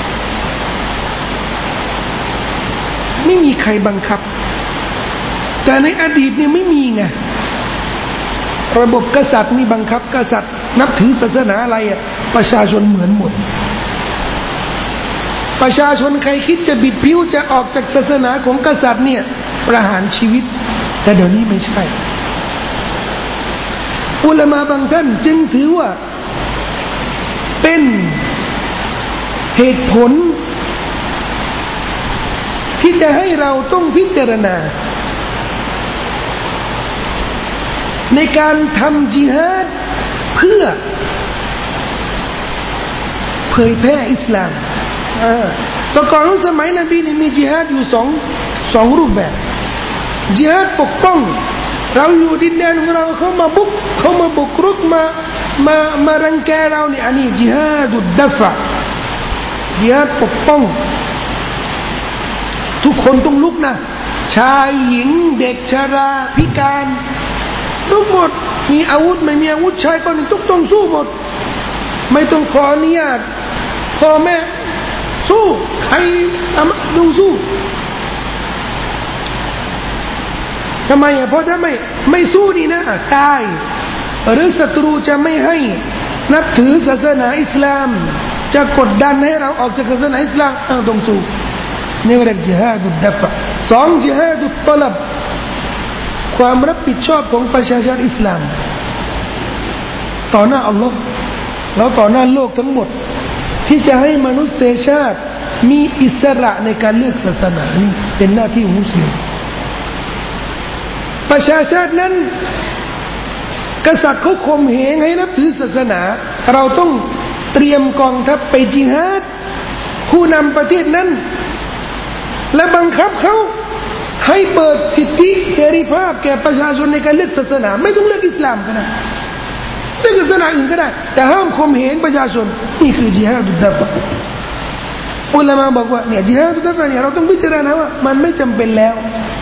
S1: ไม่มีใครบังคับแต่ในอดีตเนี่ยไม่มีไงระบบกษัตริย์นี่บังคับกษัตริย์นับถือศาสนาอะไรอ่ะประชาชนเหมือนหมดประชาชนใครคิดจะบิดผิวจะออกจากศาสนาของกษัตริย์เนี่ยประหารชีวิตแต่เดี๋ยวนี้ไม่ใช่อุลามะบางท่านจึงถือว่าเป็นเหตุผลที่จะให้เราต้องพิจารณาในการทำญิฮาดเพื่อเผยแพร่อิสลามแต่ก่อนสมัยนบีนี่มีญิฮาดอยู่สองรูปแบบญิฮาดปกป้องเราอยู่ดินแดนของเราเขามาบุกรุกมารังแกเราเนี่ยอันนี้ญิฮาดุดดัฟะญิฮาดปกป้องทุกคนต้องลุกนะชายหญิงเด็กชราพิการทุกหมดมีอาวุธไม่มีอาวุธชายก็ต้องสู้หมดไม่ต้องขออนุญาตพ่อแม่สู้ใครสามารถดูสู้ทำไมเพราะถ้าไม่สู้นี่นะตายหรือศัตรูจะไม่ให้นับถือศาสนาอิสลามจะกดดันให้เราออกจากศาสนาอิสลามต้องสู้นี่เรียกญิฮาดุดดัฟะ2ญิฮาดุตตลับความรับผิดชอบของประชาชนอิสลามต่อหน้าอัลลอฮ์แล้วต่อหน้าโลกทั้งหมดที่จะให้มนุษยชาติมีอิสระในการเลือกศาสนานี่เป็นหน้าที่ของมุสลิมประชาชาตินั้นกษัตริย์เขาข่มเหงให้นับถือศาสนาเราต้องเตรียมกองทัพไปญิฮาดผู้นำประเทศนั้นและบังคับเขาให้เปิดสิทธิเสรีภาพแก่ประชาชนในการเลือกศาสนาไม่ต้องเลือกอิสลามก็ได้เลือกศาสนาอื่นก็ได้แต่ห้ามข่มเหงประชาชนนี่คือญิฮาดุดดัฟะอุลามะบอกว่าเนี่ยญิฮาดุดดัฟะเนี่ยเราต้องพิจารณาว่ามันไม่จำเป็นแล้ว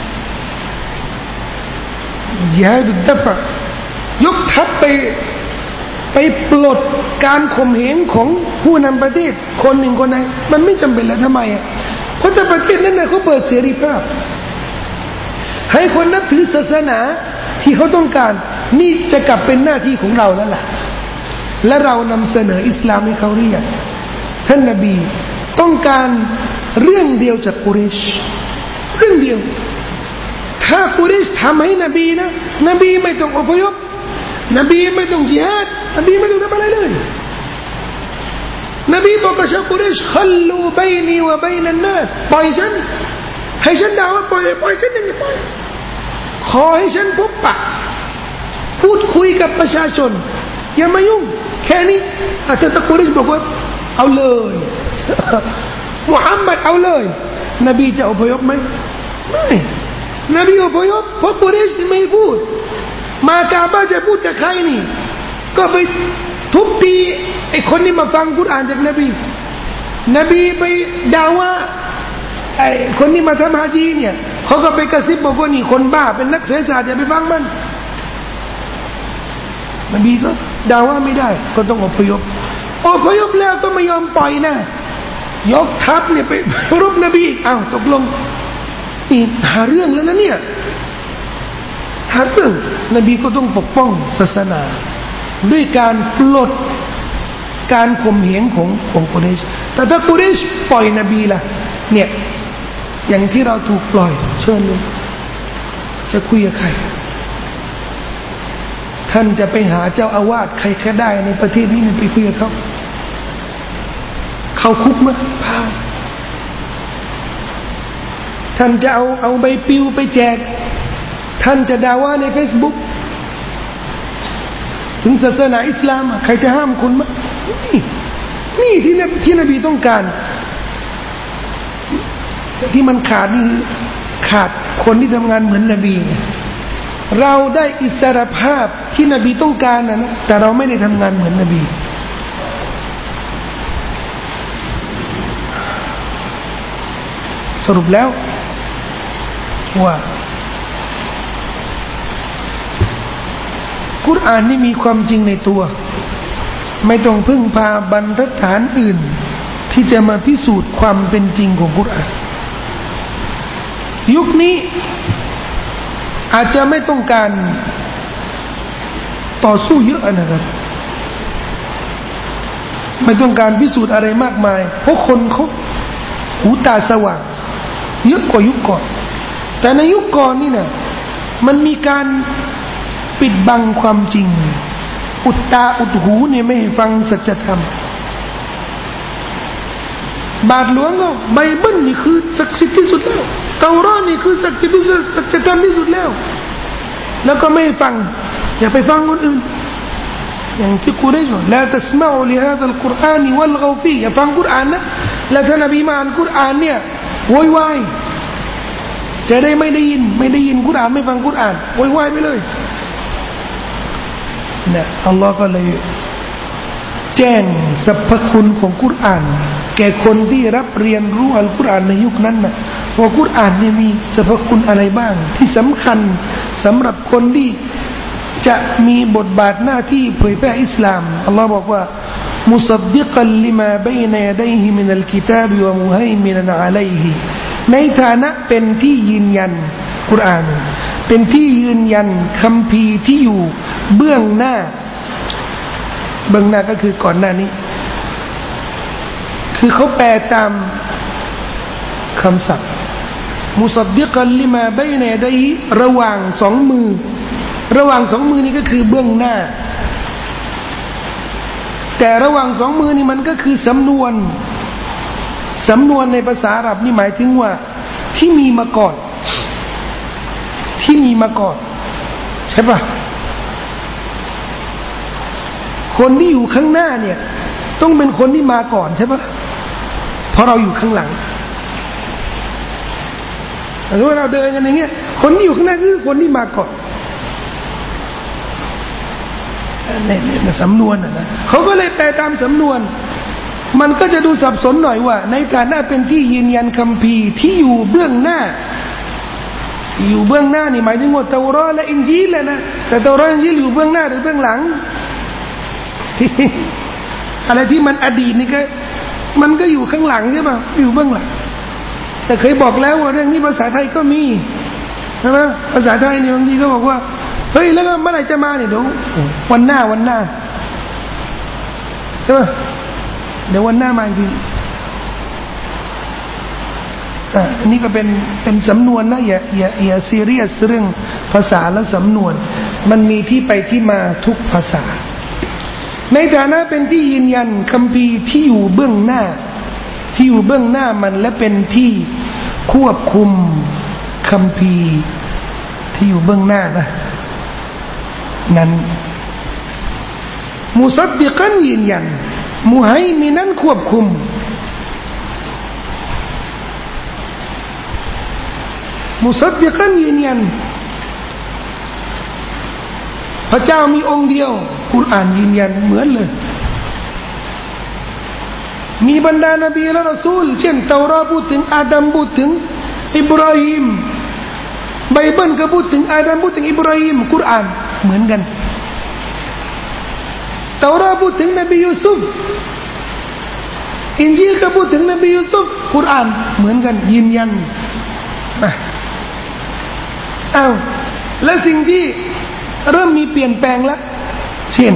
S1: ญิฮาดุดดัฟะยกทัพไปปลดการข่มเหงของผู้นำประเทศคนหนึ่งคนใดมันไม่จำเป็นแล้วทำไมอ่ะเพราะแต่ประเทศนั้นน่ะเขาเปิดเสรีภาพให้คนนับถือศาสนาที่เขาต้องการนี่จะกลับเป็นหน้าที่ของเราแล้วล่ะและเรานำเสนออิสลามให้เขาเรียกท่านนบีต้องการเรื่องเดียวจากกุเรชเรื่องเดียวถ้ากุเรชทำให้นบีนะนบีไม่ต้องอพยพนบีไม่ต้องญิฮาดนบีไม่ต้องทำอะไรเลยนบีบอกกับชาวกุเรชขัลลูบัยนีวะบัยนันนัสปล่อยฉันให้ฉันด่าว่าปล่อยฉันอย่างนี้ปล่อยขอให้ฉันพบปะพูดคุยกับประชาชนอย่ามายุ่งแค่นี้แต่ตะกุริชบอกว่าเอาเลยมุฮัมมัดเอาเลยนบีจะอพยพไหมไม่นบีอพยพเพราะกุเรชไม่พูดมากาบะจะพูดกับใครนี่ก็ไปทุบตีไอ้คนที่มาฟังกุรอานจากนบีไปด่าว่าไอ้คนที่มาทำฮาจีเนี่ยเขาก็ไปกระซิบบอกว่านี่คนบ้าเป็นนักเศรษฐศาสตร์อย่าไปฟังมันนบีก็ด่าว่าไม่ได้ก็ต้องอพยพแล้วก็ไม่ยอมปล่อยนะยกทัพเนี่ยไปรบนบีอ้าวตกลงนี่หาเรื่องแล้วนะเนี่ยหาเรื่องนบีก็ต้องปกป้องศาสนาด้วยการปลดการข่มเหงของกุเรชแต่ถ้ากุเรชปล่อยนบีล่ะเนี่ยอย่างที่เราถูกปล่อยเชิญเลยจะคุยกับใครท่านจะไปหาเจ้าอาวาสใครก็ได้ในประเทศนี้ไปคุยกับเขาคุกมั้ยพาท่านจะเอาใบปลิวไปแจกท่านจะด่าว่าใน Facebook ถึงศาสนาอิสลามใครจะห้ามคุณมั้ยนี่ที่นบีต้องการที่มันขาดนี่ขาดคนที่ทำงานเหมือนนบีเราได้อิสรภาพที่นบีต้องการนะแต่เราไม่ได้ทำงานเหมือนนบีสรุปแล้วว่ากุรอานนี่มีความจริงในตัวไม่ต้องพึ่งพาบรรทัดฐานอื่นที่จะมาพิสูจน์ความเป็นจริงของกุรอานยุคนี้อาจจะไม่ต้องการต่อสู้เยอะนะครับไม่ต้องการพิสูจน์อะไรมากมายเพราะคนเขาหูตาสว่างเยอะกว่ายุคก่อนแต่ในยุคก่อนนี่นะมันมีการปิดบังความจริงอุดตาอุดหูเนี่ยไม่ให้ฟังสัจธรรมบาทหลวงก็ไบเบิลนี่คือศักดิ์สิทธิ์ที่สุดแล้วเตารอดนี่คือศักดิ์สิทธิ์ที่สุดสัจธรรมที่สุดแล้วก็ไม่ฟังอย่าไปฟังคนอื่นอย่างที่กุเรชบอกละตัสมะอุลิฮาซัลกุรอานีวัลกอฟีอย่าฟังกุรอานนะแล้วท่านนบีมาอ่านกุรอานเนี่ยโวยวายจะได้ไม่ได้ยินกุรอานไม่ฟังกุรอานโวยวายไปเลยเนี่ยอัลลอฮ์ก็เลยแจ้งสรรพคุณของกุรอานแก่คนที่รับเรียนรู้อัลกุรอานในยุคนั้นนะว่ากุรอานเนี่ยมีสรรพคุณอะไรบ้างที่สำคัญสำหรับคนที่จะมีบทบาทหน้าที่เผยแพร่อิสลามอัลลอฮ์บอกว่ามุซัดดิกัลลิมาบัยนะยะดัยฮิมินัลกิตาบวะมุฮัยมินันอะลัยฮิในฐานะเป็นที่ยืนยันกุรอานเป็นที่ยืนยันคัมภีร์ที่อยู่เบื้องหน้าก็คือก่อนหน้านี้คือเขาแปลตามคำศัพท์มุซัดดิกัลลิมาบัยนะยะดัยฮิระหว่างสองมือนี่ก็คือเบื้องหน้าแต่ระหว่างสองมือนี่มันก็คือสำนวนในภาษาอาหรับนี่หมายถึงว่าที่มีมาก่อนใช่ปะคนที่อยู่ข้างหน้าเนี่ยต้องเป็นคนที่มาก่อนใช่ปะเพราะเราอยู่ข้างหลังหรือว่าเราเดินกันอย่างเงี้ยคนที่อยู่ข้างหน้าคือคนที่มาก่อนในสำนวนนะเขาก็เลยแปลตามสำนวนมันก็จะดูสับสนหน่อยว่าในฐานะเป็นที่ยืนยันคัมภีร์ที่อยู่เบื้องหน้านี่หมายถึงว่าเตารอดและอินจีลแหละนะแต่เตารอดอินจีลอยู่เบื้องหน้าหรือเบื้องหลังอะไรที่มันอดีตนี่ก็มันก็อยู่ข้างหลังใช่ป่ะอยู่เบื้องหลังแต่เคยบอกแล้วว่าเรื่องนี้ภาษาไทยก็มีใช่ไหมภาษาไทยนี่บางทีก็บอกว่าเฮ้ยแล้วก็เมื่อไหร่จะมาเนี่ยเดี๋ยววันหน้าใช่ป่ะเดี๋ยววันหน้ามาอีกทีอันนี้ก็เป็นสำนวนนะอย่าซีเรียสเรื่องภาษาและสำนวนมันมีที่ไปที่มาทุกภาษาในฐานะเป็นที่ยืนยันคัมภีร์ที่อยู่เบื้องหน้ามันและเป็นที่ควบคุมคัมภีร์ที่อยู่เบื้องหน้านะนั้นมุซัดดิกันยืนยันมุฮัยมินันควบคุมมุซัดดิกันยืนยันพระเจ้ามีองค์เดียวกุรอานยืนยันเหมือนเลยมีบรรดานบีและรอซูลเช่นเตาราพูดถึงอาดัมพูดถึงอิบราฮิมไบเบิลก็พูดถึงอาดัมพูดถึงอิบราฮิมกุรอานเหมือนกันเตาราพูดถึงนบียูซุฟอินจีลก็พูดถึงนบียูซุฟกุรอานเหมือนกันยืนยันและสิ่งที่เริ่มมีเปลี่ยนแปลงแล้วเช่น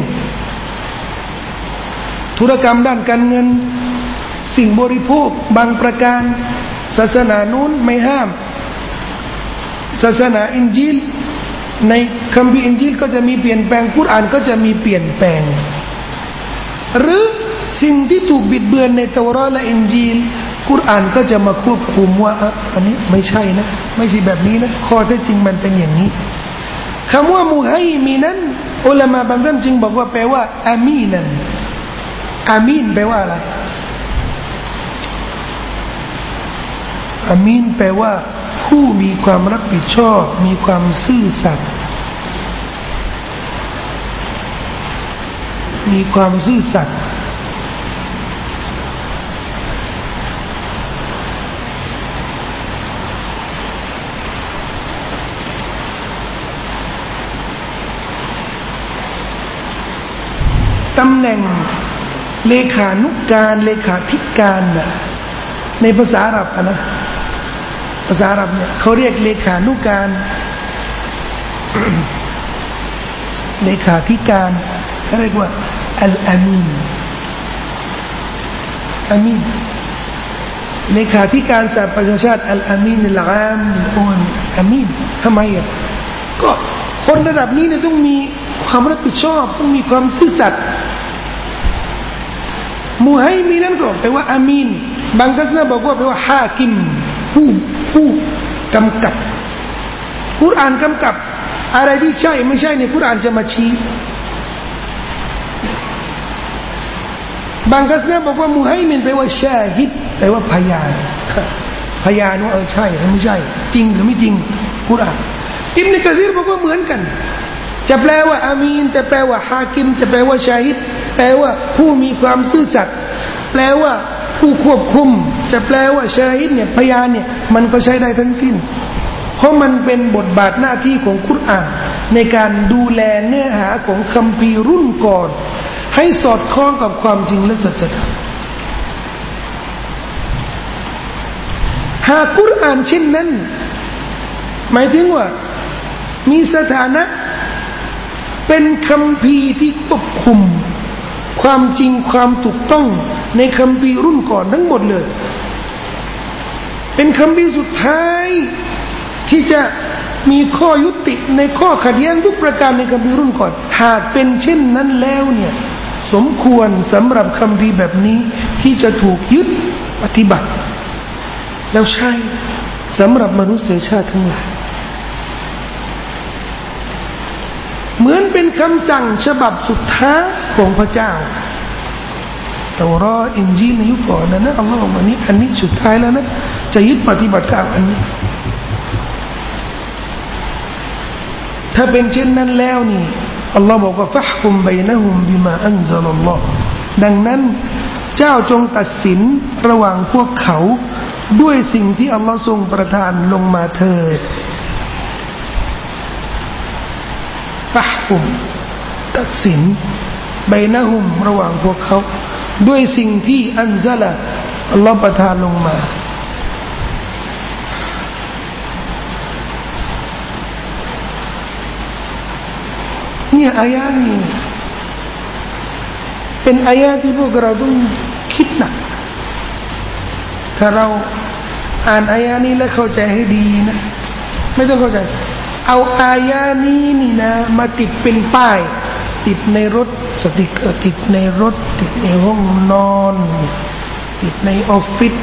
S1: ธุรกรรมด้านการเงินสิ่งบริโภคบางประการศาสนานู้นไม่ห้ามศาสนาอินจีลในคัมภีร์อินจีลก็จะมีเปลี่ยนแปลงกุรอานก็จะมีเปลี่ยนแปลงหรือสิ่งที่ถูกบิดเบือนในเตาราะห์และอินจีลกุรอานก็จะมาควบคุมว่าอันนี้ไม่ใช่นะไม่ใช่แบบนี้นะข้อเท็จจริงมันเป็นอย่างนี้คำว่ามุฮัยมินันอุลามะบางท่านจึงบอกว่าแปลว่าอามีนันอามีนแปลว่าอะไรอามีนแปลว่าผู้มีความรับผิดชอบมีความซื่อสัตย์มีความซื่อสัตย์ตำแหน่งเลขานุการเลขาธิการน่ะในภาษาอาหรับนะภาษาอาหรับเนี่ยเขาเรียกเลขานุการเลขาธิการเขาเรียกว่าอัลอามีนอามีนเลขาธิการสหประชาชาติอัลอามีนอัลอามอามีนทำไมอ่ะก็คนระดับนี้เนี่ยต้องมีความรับผิดชอบต้องมีความซื่อสัตย์มุฮัยมินันก็แปลว่าอามีนบางทัศนะบอกว่าแปลว่าฮากิมผู้กำกับกุรอานกำกับอะไรที่ใช่ไม่ใช่เนี่ยกุรอานจะมาชี้บางทัศนะบอกว่ามุฮัยมินแปลว่าชาฮิดแปลว่าพยานว่าใช่หรือไม่ใช่จริงหรือไม่จริงกุรอานอิบนุกะซีรบอกว่าเหมือนกันจะแปลว่าอามีนจะแปลว่าฮากิมจะแปลว่าชาฮิดแปลว่าผู้มีความซื่อสัตย์แปลว่าผู้ควบคุมจะแปลว่าชาฮิดเนี่ยพยานเนี่ยมันก็ใช้ได้ทั้งสิ้นเพราะมันเป็นบทบาทหน้าที่ของกุรอานในการดูแลเนื้อหาของคัมภีร์รุ่นก่อนให้สอดคล้องกับความจริงและสัจธรรมหากกุรอานเช่นนั้นหมายถึงว่ามีสถานะเป็นคัมภีร์ที่ควบคุมความจริงความถูกต้องในคัมภีร์รุ่นก่อนทั้งหมดเลยเป็นคัมภีร์สุดท้ายที่จะมีข้อยุติในข้อขัดแย้งทุกประการในคัมภีร์รุ่นก่อนหากเป็นเช่นนั้นแล้วเนี่ยสมควรสำหรับคัมภีร์แบบนี้ที่จะถูกยึดปฏิบัติแล้วใช่สำหรับมนุษยชาติทั้งหลายเหมือนเป็นคำสั่งฉบับสุดท้ายของพระเจ้าเตารออินจีลในยุคก่อนนะอัลลอฮฺบอกว่าอันนี้สุดท้ายแล้วนะจะยึดปฏิบัติกับอันนี้ถ้าเป็นเช่นนั้นแล้วนี่อัลลอฮฺบอกว่าฟะฮ์กุมบัยนะฮุมบิมาอันซะลัลลอฮฺดังนั้นเจ้าจงตัดสินระหว่างพวกเขาด้วยสิ่งที่อัลลอฮฺทรงประทานลงมาเถิดฟะฮ์กุมตัดสินบัยนะฮุมระหว่างพวกเขาด้วยสิ่งที่อันซะละอัลลอฮฺประทานลงมาเนี่ยอายะนี้เป็นอายะที่พวกเราต้องคิดหนักถ้าเราอ่านอายะนี้แล้วเข้าใจให้ดีนะไม่ต้องเข้าใจเอาอายะนี้นี่นะมาติดเป็นป้ายติดในรถสติกเกอร์ติดในรถติดในห้องนอนติดในออฟฟิศ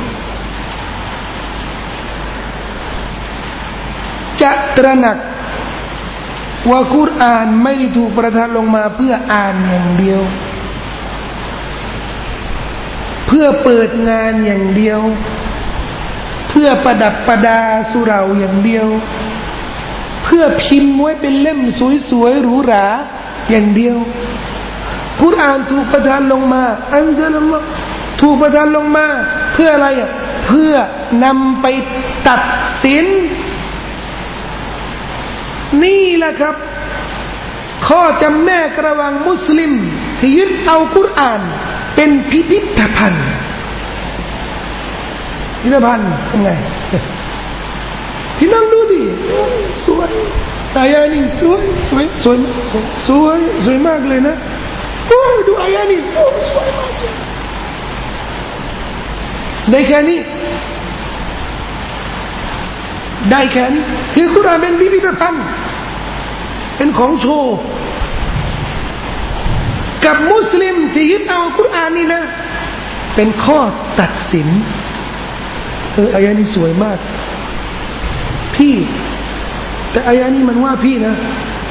S1: จะตระหนักว่ากุรอานไม่ได้ถูกประทานลงมาเพื่ออ่านอย่างเดียวเพื่อเปิดงานอย่างเดียวเพื่อประดับประดาสุเราอย่างเดียวเพื่อพิมพ์ไว้เป็นเล่มสวยๆหรูหราอย่างเดียวกุรอานถูกประทานลงมาอันซะลัลลอฮ์ถูกประทานลงมาเพื่ออะไรอ่ะเพื่อนำไปตัดสินนี่แหละครับข้อจำแนกระหว่างมุสลิมที่ยึดเอากุรอานเป็นพิพิธภัณฑ์พิพิธภัณฑ์เป็นไงพี่น้องดูดิสวยอายะนี้สวยสวยสวยสวยสวยมากเลยนะโอ้ดูอายะนี้โอ้สวยมากได้แค่นี้ได้แค่นี้คือกุรอานเป็นพิพิธภัณฑ์เป็นของโชว์กับมุสลิมที่ยึดเอากุรอานนี่นะเป็นข้อตัดสินอายะนี้สวยมากพี่แต่อายะนี้มันว่าพี่นะ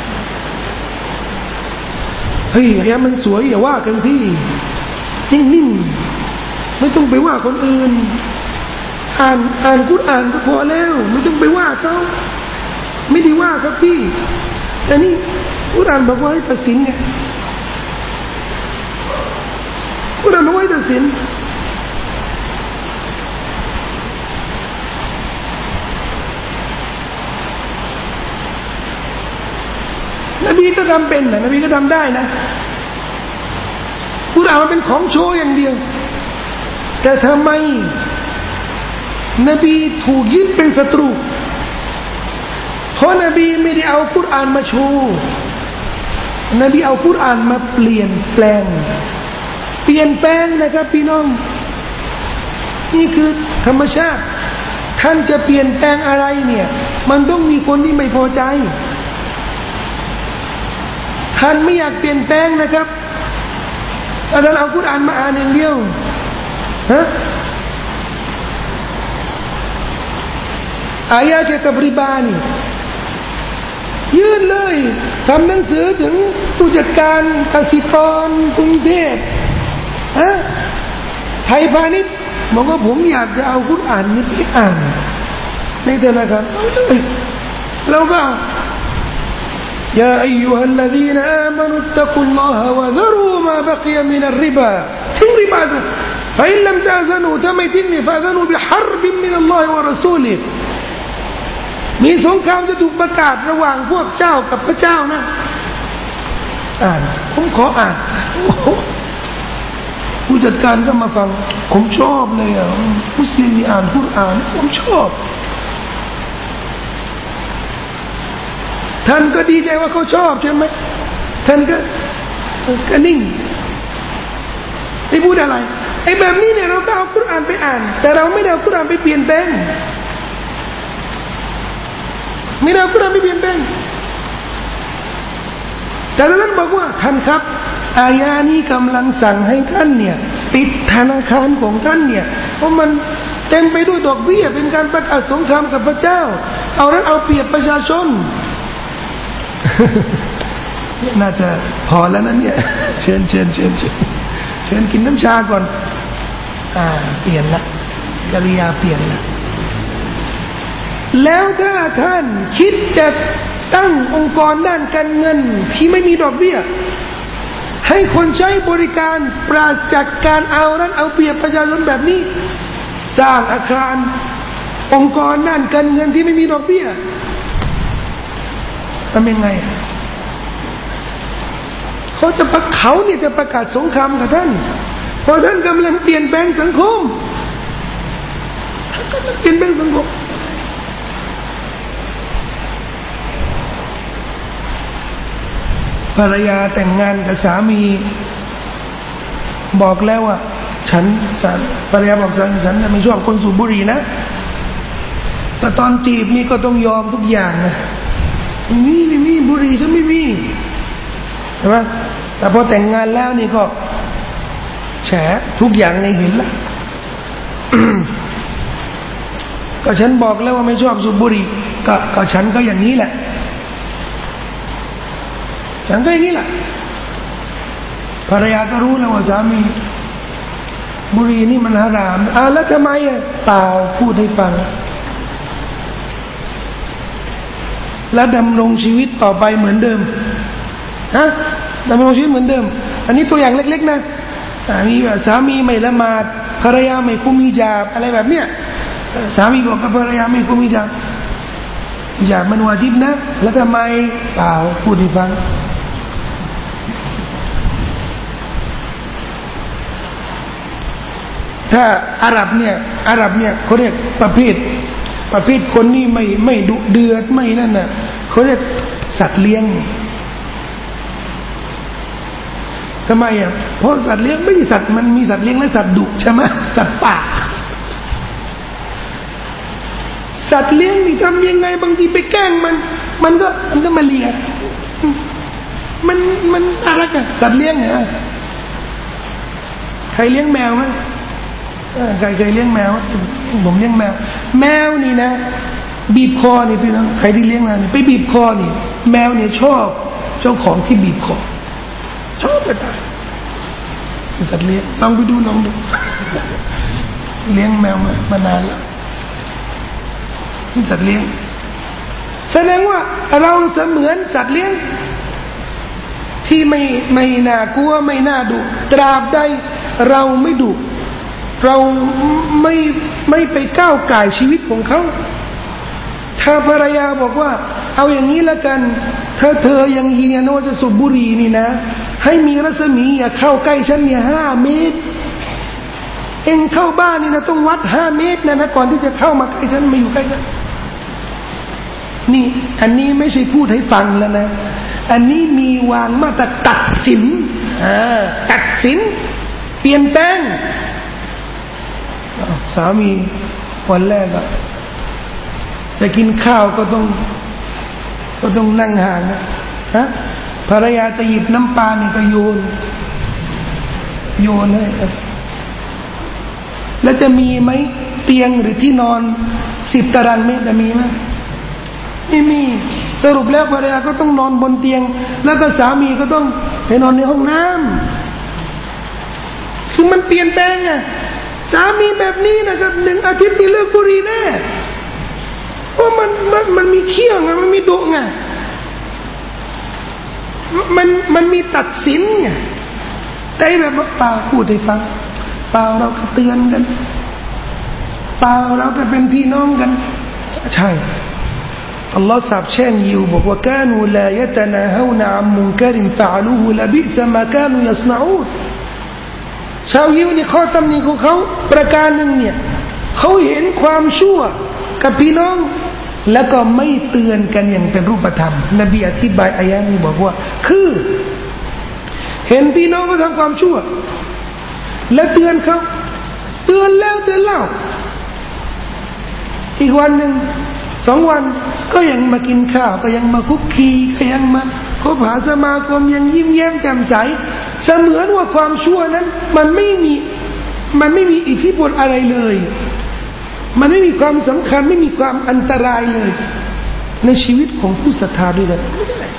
S1: เฮ้ยอายะมันสวยอย่าว่ากันสินิ่งๆไม่ต้องไปว่าคนอื่นอ่านกุรอานก็พอแล้วไม่ต้องไปว่าเขาไม่ได้ว่าครับพี่แต่นี่กุรอานบอกว่าให้ตัดสินไงกุรอานบอกว่าให้ตัดสินนบีก็ทำเป็นนะนบีก็ทำได้นะกุรอานมันเป็นของโชว์อย่างเดียวแต่ทำไมนบีถูกยึดเป็นศัตรูเพราะนบีไม่ได้เอากุรอานมาโชว์นบีเอากุรอานมาเปลี่ยนแปลงนะครับพี่น้องนี่คือธรรมชาติท่านจะเปลี่ยนแปลงอะไรเนี่ยมันต้องมีคนที่ไม่พอใจท่านไม่อยากเปลี่ยนแปลงนะครับท่านเอากุรอานมาอ่านอย่างเดียวฮะอายะเกี่ยวกับริบานี่ยื่นเลยทำหนังสือถึงผู้จัดการกสิกรกรุงเทพไทยพาณิชย์บอกว่าผมอยากจะเอากุรอานนี้ไปอ่านในธนาคารเอาเลยเราก็يا أيها الذين آمنوا اتقوا الله وذروا ما بقي من الربا ทิ้งริบาซะ فإن لم تأذنوا ถ้าไม่ทิ้งนี่ فأذنوا بحرب من الله ورسوله มีสงครามจะถูกประกาศระหว่างพวกเจ้ากับพระเจ้านะอ่านผมขออ่านผู้จัดการก็มาฟังผมชอบเลยอ่ะมุสลิมนี่อ่านกุรอานผมชอบท่านก็ดีใจว่าเขาชอบใช่ไหมท่านก็นิ่งไม่พูดอะไรไอ้แบบนี้เนี่ยเราก็เอากุรอานไปอ่านแต่เราไม่ได้เอากุรอานไปเปลี่ยนแปลงไม่ได้เอากุรอานไปเปลี่ยนแปลงแต่ท่านบอกว่าท่านครับอายะนี้กำลังสั่งให้ท่านเนี่ยปิดธนาคารของท่านเนี่ยเพราะมันเต็มไปด้วยดอกเบี้ยเป็นการประกาศสงครามกับพระเจ้าเอานั้นเอาเปรียบประชาชนน่าจะพอแล้วนะเนี่ยเชิญกินน้ำชาก่อนเปลี่ยนละกริยาเปลี่ยนละแล้วถ้าท่านคิดจะตั้งองค์กรด้านการเงินที่ไม่มีดอกเบี้ยให้คนใช้บริการปราศจากการเอานั้นเอาเปรียบประชาชนแบบนี้สร้างอาคารองค์กรด้านการเงินที่ไม่มีดอกเบี้ยทำยังไงเขาเนี่ยจะประกาศสงครามกับท่านเพราะท่านกำลังเปลี่ยนแปลงสังคมเปลี่ยนแปลงสังคมภรรยาแต่งงานกับสามีบอกแล้วว่าภรรยาบอกฉันไม่ชอบคนสูบบุหรี่นะแต่ตอนจีบนี่ก็ต้องยอมทุกอย่างนะไม่มีบุหรี่ฉันไม่มีใช่ไหมแต่พอแต่งงานแล้วนี่ก็แฉทุกอย่างในเห็นละ ก็ฉันบอกแล้วว่าไม่ชอบสูบบุหรี่ก็ฉันก็อย่างนี้แหละฉันก็อย่างนี้แหละภรรยาก็รู้แล้วว่าสามีบุหรี่นี่มันฮารามแล้วทำไมเปล่าพูดให้ฟังและดำรงชีวิตต่อไปเหมือนเดิมดำรงชีวิตเหมือนเดิมอันนี้ตัวอย่างเล็กๆนะมีสามีไม่ละหมาดภรรยาไม่คุมฮิญาบอะไรแบบเนี้ยสามีบอกกับภรรยาไม่คุมฮิญาบมันวาญิบนะแล้วทำไมเปล่าพูดให้ฟังถ้าอาหรับเนี่ยเขาเรียกประเภทคนนี่ไม่ดุเดือดไม่นั่นน่ะเขาเรียกสัตว์เลี้ยงทำไมเพราะสัตว์เลี้ยงไม่ใช่สัตว์มันมีสัตว์เลี้ยงและสัตว์ดุใช่ไหมสัตว์ป่าสัตว์เลี้ยงนี่ทำยังไงบางทีไปแกล้งมันก็มาเลียมันอะไรกันสัตว์เลี้ยงเนี่ยใครเลี้ยงแมวไหมใครเคยเลี้ยงแมวผมเลี้ยงแมวนี่นะบีบคอนี่พี่น้องใครที่เลี้ยงแมวนี่ไปบีบคอนี่แมวเนี่ยชอบเจ้าของที่บีบคอชอบกระต่ายสัตว์เลี้ยงลองไปดูเลี้ยงแมวมานานแล้วที่สัตว์เลี้ยงแสดงว่าเราเสมือนสัตว์เลี้ยงที่ไม่น่ากลัวไม่น่าดุตราบใดเราไม่ดุเราไม่ไปก้าวก่ายชีวิตของเขาถ้าภรรยาบอกว่าเอาอย่างนี้ละกันถ้าเธอยังเฮียโนจะสูบบุหรี่นี่นะให้มีรัศมีอย่าเข้าใกล้ฉันเนี่ย5 เมตรเองเข้าบ้านนี่นะต้องวัด5 เมตรนะก่อนที่จะเข้ามาใกล้ฉันมาอยู่ใกล้ฉันนี่อันนี้ไม่ใช่พูดให้ฟังแล้วนะอันนี้มีวางมาตรตัดสินเปลี่ยนแปลงสามีวันแรกจะกินข้าวก็ต้องนั่งห่างนะภรรยาจะหยิบน้ำปลาเนี่ยก็โยนให้แล้วจะมีไหมเตียงหรือที่นอน10 ตารางเมตรจะมีไหมไม่มีสรุปแล้วภรรยาก็ต้องนอนบนเตียงแล้วก็สามีก็ต้องไปนอนในห้องน้ำคือมันเปลี่ยนแปลงสามีแบบนี้นะครับ1 อาทิตย์ที่เลิกบุหรี่แน่เพราะมันมีเขี้ยวมันมีดุมันมีตัดสินแต่แบบเปล่าพูดให้ฟังเปล่าเราก็เตือนกันเปล่าเราก็เป็นพี่น้องกันใช่อัลลอฮ์สาบแช่งยิวบอกว่ากานูลายะตะนาฮาวนะอัมมุนกะรินฟะอะลูฮุละบิซะมากานูยัสนะอูนชาวยิวนี่ข้อตำหนิของเขาประการหนึ่งเนี่ยเขาเห็นความชั่วกับพี่น้องแล้วก็ไม่เตือนกันอย่างเป็นรูปธรรมนบีอธิบายอายะนี้บอกว่าคือเห็นพี่น้องเขาทำความชั่วและเตือนเขาเตือนแล้วเตือนเล่าอีกวันหนึ่ง2 วันก็ยังมากินข้าวก็ยังมาคุกคีก็ยังมาคบหาสมาคมยังยิ้มแย้มแจ่มใสเสมือนว่าความชั่วนั้นมันไม่มีอิทธิพลอะไรเลยมันไม่มีความสำคัญไม่มีความอันตรายเลยในชีวิตของผู้ศรัทธาด้วยกันไม่ได้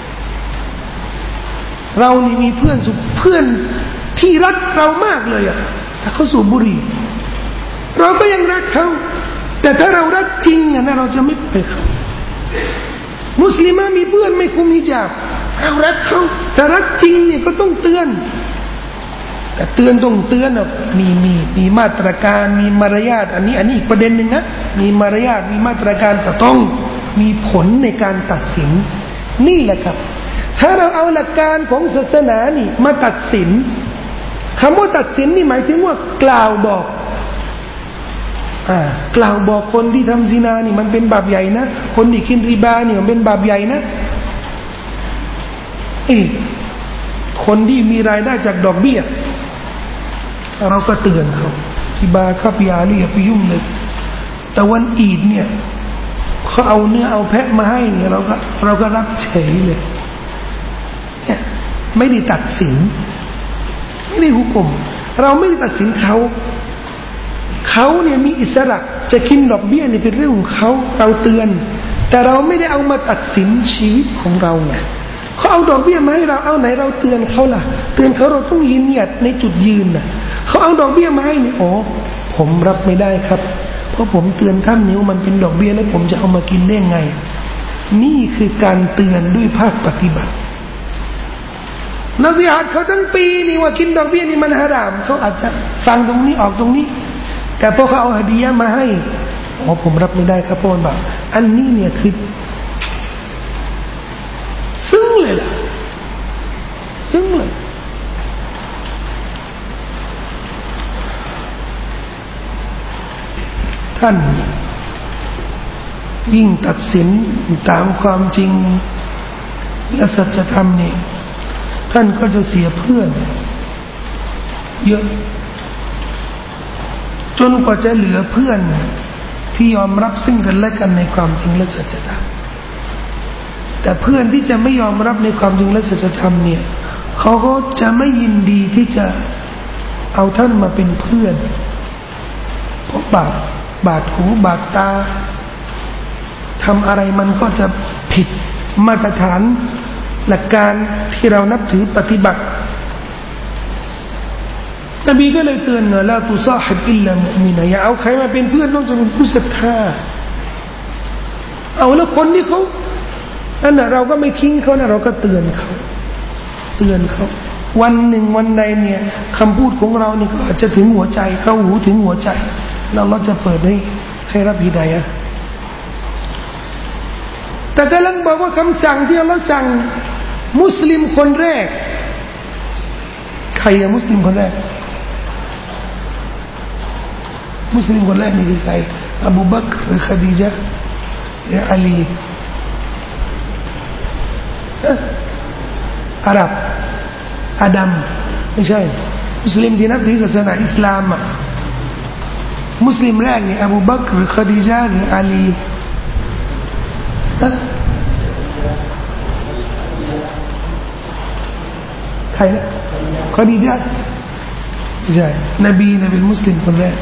S1: เรานี่มีเพื่อนที่รักเรามากเลยถ้าเขาสูบบุหรี่เราก็ยังรักเขาแต่ถ้าเรารักจริงนะเราจะไม่ไปเขามุสลิมมีเพื่อนไม่คุมฮิญาบเรารักเขาแต่รักจริงเนี่ยก็ต้องเตือนแต่เตือนต้องเตือนมีมาตรการมีมารยาทอันนี้อีกประเด็นหนึ่งนะมีมารยาทมีมาตรการแต่ต้องมีผลในการตัดสินนี่แหละครับถ้าเราเอาหลักการของศาสนานี่มาตัดสินคำว่าตัดสินนี่หมายถึงว่ากล่าวบอกคนที่ทำซินานี่มันเป็นบาปใหญ่นะคนที่กินริบานี่มันเป็นบาปใหญ่นะคนที่มีรายได้จากดอกเบี้ยเราก็เตือนเขาริบาครับอย่าไปยุ่งเลยแต่วันอีดเนี่ยเขาเอาเนื้อเอาแพะมาให้เนี่ยเราก็รับเฉยเลยเนี่ยไม่ได้ตัดสินไม่ได้หุกมเราไม่ได้ตัดสินเขาเนี่ยมีอิสระจะกินดอกเบี้ยนี่เป็นเรื่องของเขาเราเตือนแต่เราไม่ได้เอามาตัดสินชีวิตของเราไงเขาเอาดอกเบี้ยมาให้เราเอาไหนเราเตือนเขาล่ะเตือนเขาเราต้องยืนหยัดในจุดยืนน่ะเขาเอาดอกเบี้ยมาให้นี่โอ้ผมรับไม่ได้ครับเพราะผมเตือนท่านนิ้วมันเป็นดอกเบี้ยแล้วผมจะเอามากินได้ไงนี่คือการเตือนด้วยภาคปฏิบัตินักสิฮัตเขาทั้งปีนี่ว่ากินดอกเบี้ยนี่มันฮารามเขาอาจจะฟังตรงนี้ออกตรงนี้แต่พอเขาเอาฮะดียะห์มาให้อ๋อผมรับไม่ได้ครับเพราะมันแบบอันนี้เนี่ยคือซึ้งเลยล่ะซึ้งเลยท่านยิ่งตัดสินตามความจริงและสัจธรรมนี่ท่านก็จะเสียเพื่อนเยอะจนกว่าจะเหลือเพื่อนที่ยอมรับซึ่งกันและกันในความจริงและสัจธรรมแต่เพื่อนที่จะไม่ยอมรับในความจริงและสัจธรรมเนี่ยเขาก็จะไม่ยินดีที่จะเอาท่านมาเป็นเพื่อนเพราะบาดหูบาดตาทำอะไรมันก็จะผิดมาตรฐานหลักการที่เรานับถือปฏิบัตินบีก็เลยเตือนว่าลาตุซาฮิบอิลลามุอ์มินะอย่าเอาใครมาเป็นเพื่อนนอกจากเป็นผู้ศรัทธาเอาแล้วคนที่เขานั่นน่ะเราก็ไม่ทิ้งเขานะเราก็เตือนเขาวันหนึ่งวันใดเนี่ยคำพูดของเรานี่ก็อาจจะถึงหัวใจเข้าหูถึงหัวใจแล้วเราจะเปิดให้รับฮิดายะห์แต่กำลังบอกว่าคำสั่งที่อัลเลาะห์สั่งมุสลิมคนแรกใครอะมุสลิมคนแรกมุสลิมคนแรกนี่คือใครอบูบักรหรือคดีญะห์หรืออาลีอาหรับอาดัมไม่ใช่มุสลิมที่นับถือศาสนาอิสลามอะมุสลิมแรกนี่อบูบักรหรือคดีญะห์หรืออาลีใครนะคดีญะห์ไม่ใช่นบีมุสลิมคนแรก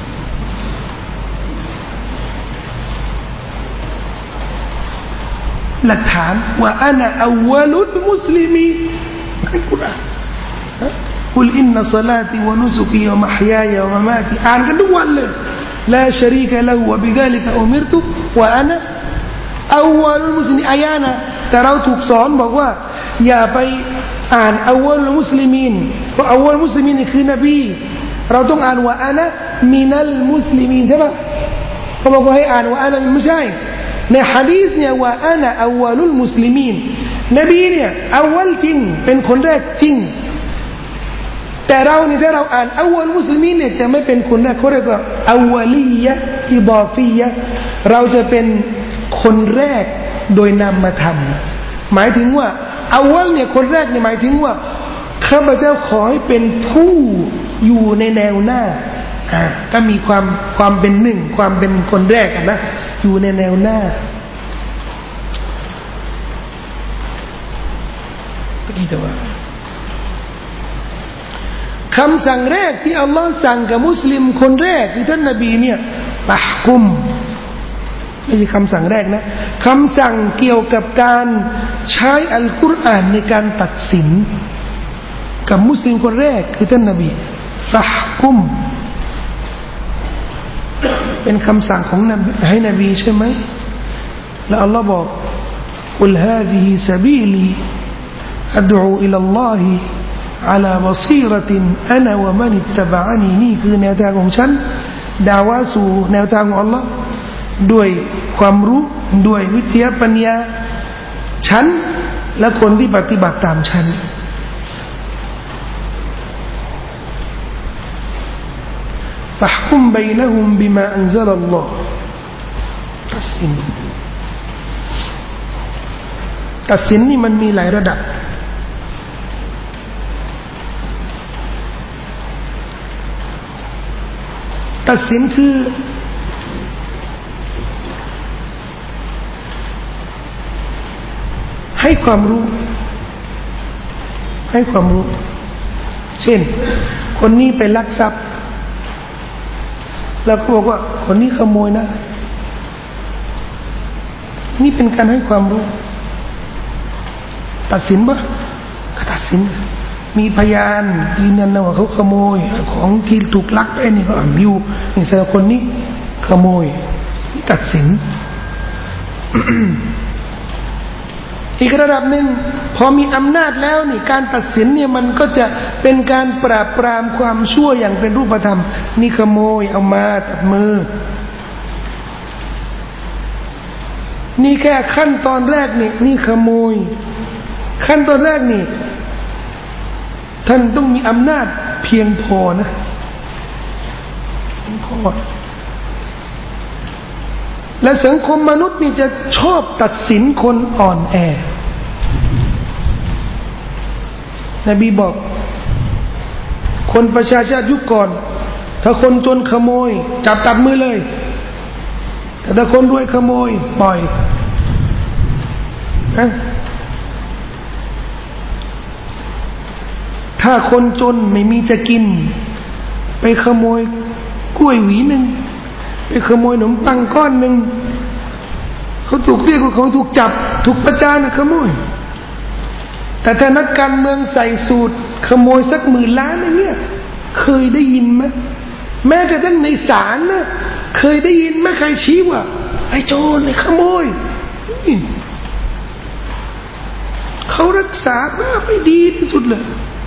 S1: หลักฐานว่าอันอัลวะลุลมุสลิมีอัลกุรอานกุลอินนัศลาติวะนุสุกีวะมะฮยายะวะมะมาติอ่านกันทุกวันเลยลาชะรีกะละฮูวะบิซาลิกะอุมิรตุวะอะนะอัลวะลุลมุสลิมีอายะนะแต่เราถูกสอนบอกว่าอย่าไปอ่านอัลวะลุลมุสลิมีนเพราะอัลวะลุลมุสลิมีนนี่คือนบีเราต้องอ่านว่าอะนะมินัลมุสลิมีนใช่ป่ะเขาบอกว่าให้อ่านว่าอะนะไม่ใช่ในหะดีษเนี่ยว่าอะนะอัลวะลุลมุสลิมีนนบีเนี่ยอัลวะลจริงเป็นคนแรกจริงแต่เรานี่ถ้าเราอ่านอัลวะลมุสลิมีนเนี่ยจะไม่เป็นคนแรกเขาเรียกว่าอัลวะลียะห์อิฎอฟียะห์เราจะเป็นคนแรกโดยนามธรรมหมายถึงว่าอัลวะลเนี่ยคนแรกเนี่ยหมายถึงว่าข้าพเจ้าขอให้เป็นผู้อยู่ในแนวหน้าก็มีความเป็นหนึ่งความเป็นคนแรกนะอยู่ในแนวหน้าก็ที่จะว่าคำสั่งแรกที่อัลลอฮ์สั่งกับมุสลิมคนแรกคือท่านนบีเนี่ยฟะฮกุมไม่ใช่คำสั่งแรกนะคำสั่งเกี่ยวกับการใช้อัลกุรอานในการตัดสินกับมุสลิมคนแรกคือท่านนบีฟะฮกุมเป็นคำสั่งของนบีให้นบีใช่ไหมแล้วอัลลอฮ์บอกกุลฮาซิฮิซะบีลีอัดอูอิลัลลอฮิอะลาบะซีเราะตินอะนะวะมันอิตตะบะอะนีนี่คือแนวทางของฉันดาวะสู่แนวทางของอัลลอฮ์ด้วยความรู้ด้วยวิทยาปัญญาฉันและคนที่ปฏิบัติตามฉันفاحكم بينهم بما أنزل الله ตัดสินนี่มันมีหลายระดับตัดสินคือให้ความรู้เช่นคนนี้ไปลักทรัพย์แล้วก็บอกว่าคนนี้ขโมยนะนี่เป็นการให้ความรู้ตัดสินปะก็ตัดสินมีพยานยืนยันนะว่าเขาขโมยของที่ถูกลักไปนี่ก็อยู่นี่แสดงคนนี้ขโมยตัดสิน อีกระดับหนึ่งพอมีอำนาจแล้วนี่การตัดสินเนี่ยมันก็จะเป็นการปราบปรามความชั่วอย่างเป็นรูปธรรมนี่ขโมยเอามาตัดมือนี่แค่ขั้นตอนแรกนี่ขโมยขั้นตอนแรกนี่ท่านต้องมีอำนาจเพียงพอนะพอและสังคมมนุษย์นี่จะชอบตัดสินคนอ่อนแอนบีบอกคนประชาชาติยุคก่อนถ้าคนจนขโมยจับตัดมือเลยแต่ถ้าคนรวยขโมยปล่อยถ้าคนจนไม่มีจะกินไปขโมยกล้วยหวีหนึ่งไปขโมยขนมปังก้อนหนึ่งเขาถูกเรียกว่าเขาถูกจับถูกประจานนะขโมยแต่ถ้านักการเมืองใส่สูตรขโมยสัก10,000 ล้านอย่างเงี้ยเคยได้ยินไหมแม้กระทั่งในศาลนะเคยได้ยินไหมใครชี้ว่าไอ้โจรไอ้ขโมยเขารักษาภาพให้ดีที่สุดเลย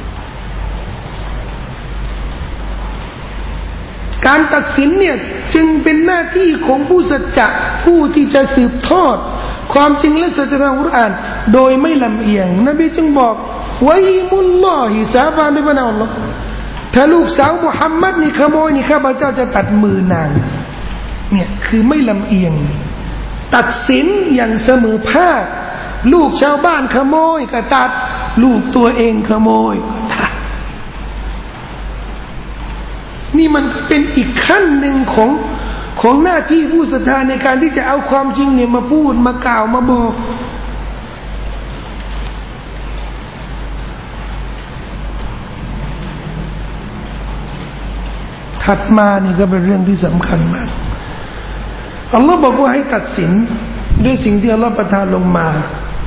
S1: การตัดสินเนี่ยจึงเป็นหน้าที่ของผู้สัจจะผู้ที่จะสืบทอดความจริงและสัจธรรมกุรอานโดยไม่ลำเอียงนบีจึงบอกวะอิมุลลอฮิสาบานด้วยพระนามอัลลอฮ์ถ้าลูกสาวมุฮัมมัดนี่ขโมยนี่ข้าพเจ้าจะตัดมือนางเนี่ยคือไม่ลำเอียงตัดสินอย่างเสมอภาคลูกชาวบ้านขโมยก็ตัดลูกตัวเองขโมยก็ตัดนี่มันเป็นอีกขั้นหนึ่งของหน้าที่ผู้ศรัทธาในการที่จะเอาความจริงเนี่ยมาพูดมากล่าวมาบอกถัดมานี่ก็เป็นเรื่องที่สำคัญมากอัลลอฮ์บอกว่าให้ตัดสินด้วยสิ่งที่อัลลอฮ์ประทานลงมา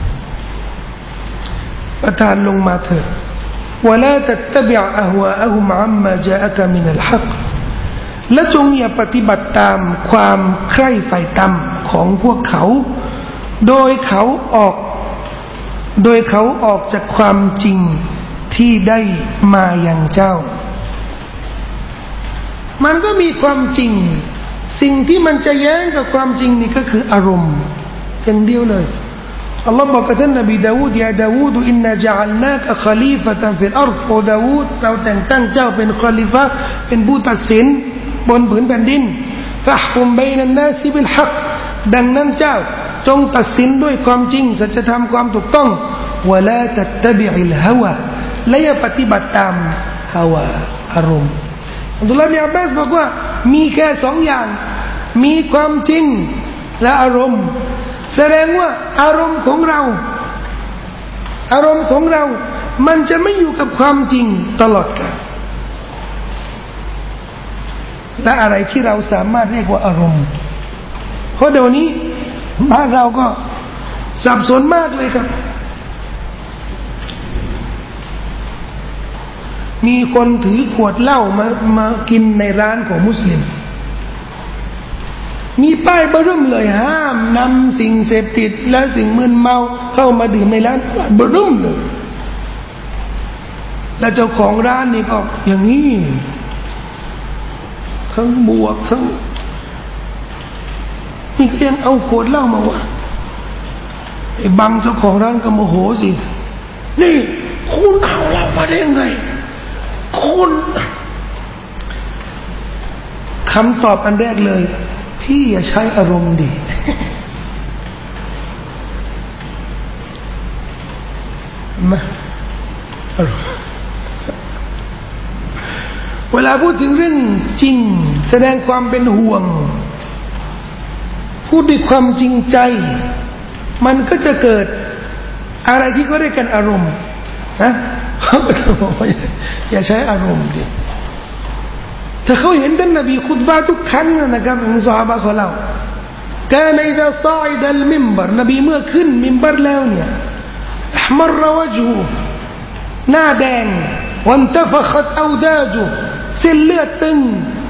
S1: เถิดولا تتبع أهواءهم عما جاءك من الحق และจงอย่าปฏิบัติตามความใคร่ใฝ่ต่ำของพวกเขาโดยเขาออกจากความจริงที่ได้มาอย่างเจ้ามันก็มีความจริงสิ่งที่มันจะแย้งกับความจริงนี่ก็คืออารมณ์อย่างเดียวเลยอัลลอฮ์บอกกับท่านนบีดาวูดยาดาวูดอินนาจะอัลนากะคอลีฟะตันฟิลอัรฎโอดาวูดเราแต่งตั้งเจ้าเป็นคอลีฟะเป็นผู้ตัดสินบนผืนแผ่นดินฟะฮ์กุมบัยนันนาสบิลฮักดังนั้นเจ้าจงตัดสินด้วยความจริงสัจธรรมความถูกต้องวะลาตัตตะบิอิลฮาวะและอย่าปฏิบัติตามฮาวะอารมณ์อับดุลลาห์บินอับบาสบอกว่ามีแค่2อย่างมีความจริงและอารมณ์แสดงว่าอารมณ์ของเรามันจะไม่อยู่กับความจริงตลอดกาลและอะไรที่เราสามารถเรียกว่าอารมณ์เพราะเดี๋ยวนี้บ้านเราก็สับสนมากเลยครับมีคนถือขวดเหล้ามากินในร้านของมุสลิมมีป้ายเบิ่มเลยห้ามนำสิ่งเสพติดและสิ่งมึนเมาเข้ามาดื่มในร้านเบิ่มเลยและเจ้าของร้านนี่ก็อย่างนี้ทั้งบวกทั้งนี่ก็ยังเอาขวดเหล้ามาวางไอ้บังเจ้าของร้านก็โมโหสินี่คุณเอาเหล้ามาได้ไงคุณคำตอบอันแรกเลยพี่อย่าใช้อารมณ์ดิมาเวลาพูดถึงเรื่องจริงแสดงความเป็นห่วงพูดด้วยความจริงใจมันก็จะเกิดอะไรที่ก็ได้กันอารมณ์นะเขาก็จะบอกว่าอย่าใช้อารมณ์ดิถ้าเขาเห็นท่านนบีคุตบะห์ทุกครั้งนะครับซอฮาบะห์ของเรากานะอิซาซออิดัลมิมบัรนบีเมื่อขึ้นมิมบัรแล้วเนี่ย احمر وجهه หน้าแดง وانتفخت أوداجه เส้นเลือดตึง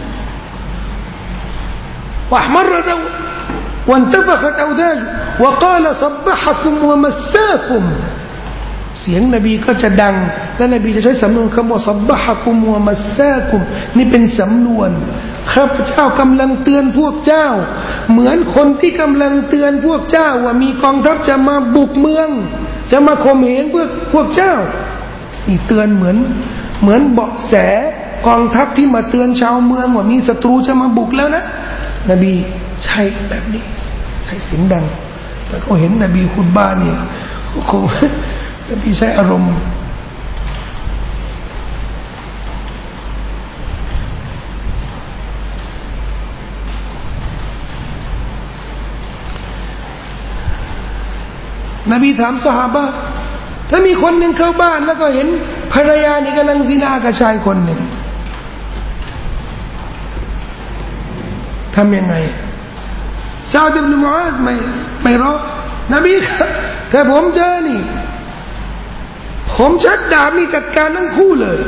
S1: واحمرت وانتفخت أوداجه وقال صبحكم ومساكم เสียงนบีก็จะดังและนบีจะใช้สำนวนคำว่าซับบะฮะกุมวะมัสซากุมนี่เป็นสำนวนข้าพเจ้ากำลังเตือนพวกเจ้าเหมือนคนที่กำลังเตือนพวกเจ้าว่ามีกองทัพจะมาบุกเมืองจะมาข่มเหงพวกเจ้านี่เตือนเหมือนเบาะแสกองทัพที่มาเตือนชาวเมืองว่ามีศัตรูจะมาบุกแล้วนะนบีใช้แบบนี้ใช้เสียงดังแล้วเขาเห็นนบีคุตบะห์เนี่ยคงนบีใช้อารมณ์นบีถามซอฮาบะห์ถ้ามีคนหนึ่งเข้าบ้านแล้วก็เห็นภรรยานี่กำลังซินากับชายคนหนึ่งทำยังไงซาอ์ด อิบนุ มุอาซไม่รอนบีถ้าผมเจอนี่ผมชักดาบนี่จัดการทั้งคู่เลย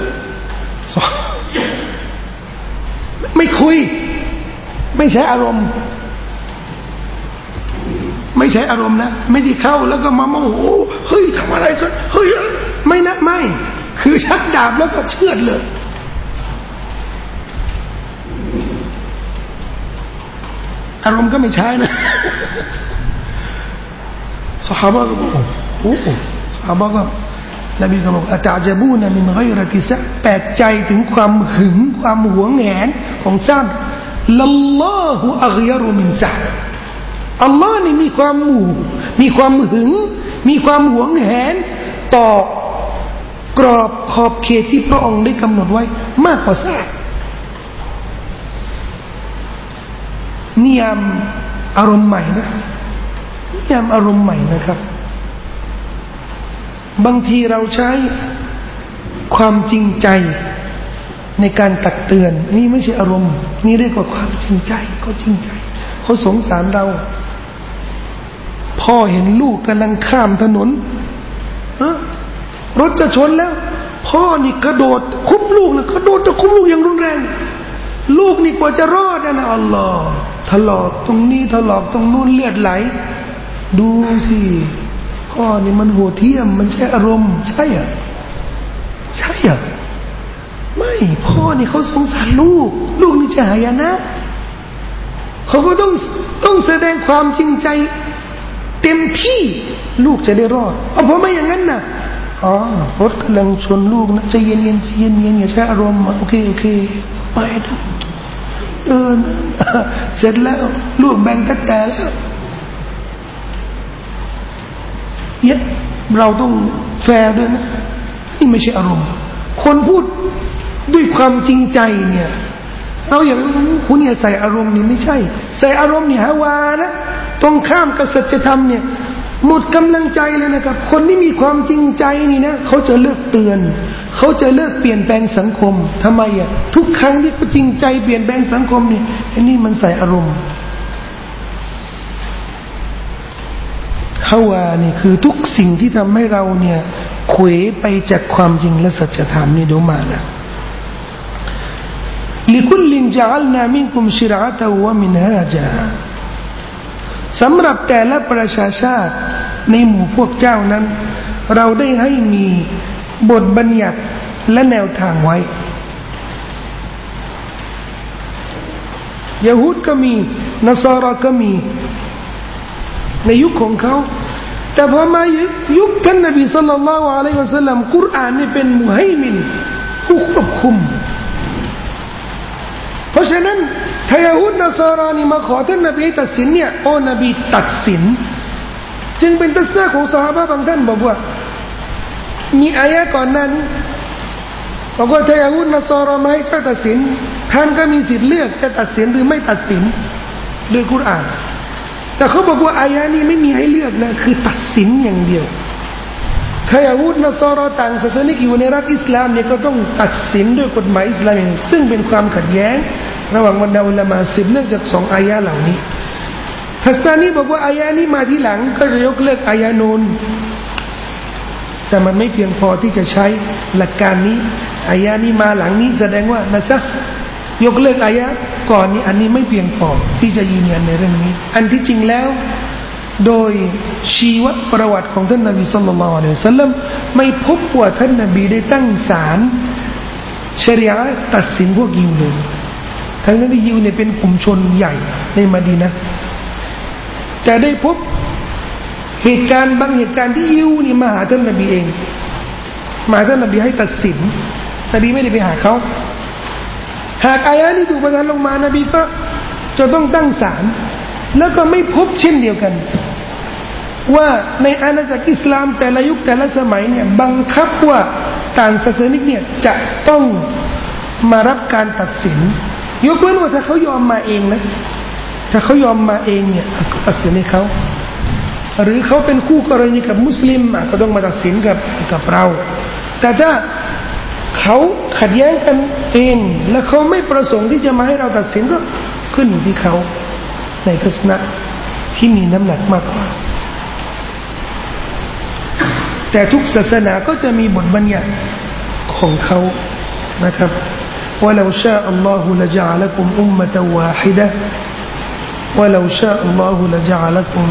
S1: ไม่คุยไม่ใช้อารมณ์ไม่ใช้อารมณ์นะไม่ใช่เข้าแล้วก็มาโมโหเฮ้ยทำอะไรกันเฮ้ยไม่นะไม่คือชักดาบแล้วก็เชือดเลยอารมณ์ก็ไม่ใช้นะซอฮาบะห์ก็บอกโอ้ซอฮาบะห์ก็นบีก็บอกอะตะจะบูนะมินฆอยรติซะแปลกใจถึงความหึงความหวงแหนของซะลัลลอฮุอัฆยรุมินซะอัลลอฮ์นี่มีความหึงมีความหวงแหนต่อกรอบขอบเขตที่พระองค์ได้กำหนดไว้มากกว่าซะนิยามอารมณ์ใหม่นะนิยามอารมณ์ใหม่นะครับบางทีเราใช้ความจริงใจในการตักเตือนนี่ไม่ใช่อารมณ์นี่เรียกว่าความจริงใจเขาจริงใจเขาสงสารเราพ่อเห็นลูกกำลังข้ามถนนรถจะชนแล้วพ่อนี่กระโดดคุบลูกนะกระโดดจะคุบลูกอย่างรุนแรงลูกนี่กว่าจะรอดนะอัลลอฮ์ถลอกตรงนี้ถลอกตรงนู้นเลือดไหลดูสิพ่อนี่มันโหดเหี้ยมมันใช่อารมณ์ใช่อ่ะใช่อ่ะไม่พ่อนี่เขาสงสารลูกนี่จะหายนะเขาก็ต้องแสดงความจริงใจเต็มที่ลูกจะได้รอดเอาเพราะไม่อย่างนั้นนะรถกำลังชนลูกนะใจเย็นอย่าใช้อารมณ์โอเคไปนะเสร็จแล้วลูกแบ่งกันแต่แล้วเราต้องแฟร์ด้วยนะนี่ไม่ใช่อารมณ์คนพูดด้วยความจริงใจเนี่ยเราอย่าคุณอย่าใส่อารมณ์นี่ไม่ใช่ใส่อารมณ์เนี่ยฮาวานะตรงข้ามกับสัจธรรมเนี่ยหมดกำลังใจเลยนะครับคนที่มีความจริงใจนี่นะเขาจะเลิกเตือนเขาจะเลิกเปลี่ยนแปลงสังคมทำไมอ่ะทุกครั้งที่เขาจริงใจเปลี่ยนแปลงสังคมเนี่ยอันนี้มันใส่อารมณ์ฮาวานี่คือทุกสิ่งที่ทำให้เราเนี่ยเขวไปจากความจริงและสัจธรรมนี่ดูมาแล้วلكل جعلنا منكم شرعة ومنهاجا สำหรับแต่ละประชาชาติในหมู่พวกเจ้านั้นเราได้ให้มีบทบัญญัติและแนวทางไว้ยะฮูดก็มีนัสรอก็มีในยุคของเขาแต่พอมายุคท่านนบีศ็อลลัลลอฮุอะลัยฮิวะซัลลัมกุรอานนี่เป็นมุฮัยมินผู้ควบคุมเพราะฉะนั้นถ้ายะฮูดนัสรานี่มาขอท่านนบีตัดสินเนี่ยโอ้นบีตัดสินจึงเป็นทัศนะของซอฮาบะห์บางท่านบอกว่ามีอายะก่อนนั้นบอกว่าถ้ายะฮูดนัสรามาให้เจ้าตัดสินท่านก็มีสิทธิ์เลือกจะตัดสินหรือไม่ตัดสินโดยกุรอานแต่เขาบอกว่าอายะนี้ไม่มีให้เลือกนะคือตัดสินอย่างเดียวถ้ายะฮูดนัสราต่างศาสนิกอยู่ในรัฐอิสลามเนี่ยก็ต้องตัดสินด้วยกฎหมายอิสลามซึ่งเป็นความขัดแย้งระหว่างบรรดาอุลามะสืบเนื่องจากสองอายะเหล่านี้ทัศนะนี้บอกว่าอายะนี้มาทีหลังก็จะยกเลิกอายะนู้นแต่มันไม่เพียงพอที่จะใช้หลักการนี้อายะนี้มาหลังนี้แสดงว่านะซะยกเลิกอายะก่อนนี้อันนี้ไม่เพียงพอที่จะยืนยันในเรื่องนี้อันที่จริงแล้วโดยชีวประวัติของท่านนบีศ็อลลัลลอฮุอะลัยฮิวะซัลลัมไม่พบว่าท่านนบีได้ตั้งศาลชะรีอะห์ตัดสินพวกยิวเลยทั้งนั้นที่ยิวเนี่ยเป็นกลุ่มชนใหญ่ในมะดีนะห์แต่ได้พบเหตุการณ์บางเหตุการณ์ที่ยิวนี่มาหาท่านนบีเองมาท่านนบีให้ตัดสินนบีไม่ได้ไปหาเขาหากอายะนี้ถูกประทานลงมานบีก็จะต้องตั้งศาลแล้วก็ไม่พบเช่นเดียวกันว่าในอาณาจักรอิสลามแต่ละยุคแต่ละสมัยเนี่ยบังคับว่าต่างศาสนิกเนี่ยจะต้องมารับการตัดสินยกเว้นว่าถ้าเขายอมมาเองนะถ้าเขายอมมาเองเนี่ยก็ตัดสินให้เขาหรือเขาเป็นคู่กรณีกับมุสลิมก็ต้องมาตัดสินกับเราแต่ถ้าเขาขัดแย้งกันเองและเขาไม่ประสงค์ที่จะมาให้เราตัดสินก็ขึ้นอยู่ที่เขาในทัศนะที่มีน้ำหนักมากกว่าแต่ทุกศาสนาก็จะมีบทบัญญัติของเขานะครับولو شاء الله لجعلكم أمة واحدة ولو شاء الله لجعلكم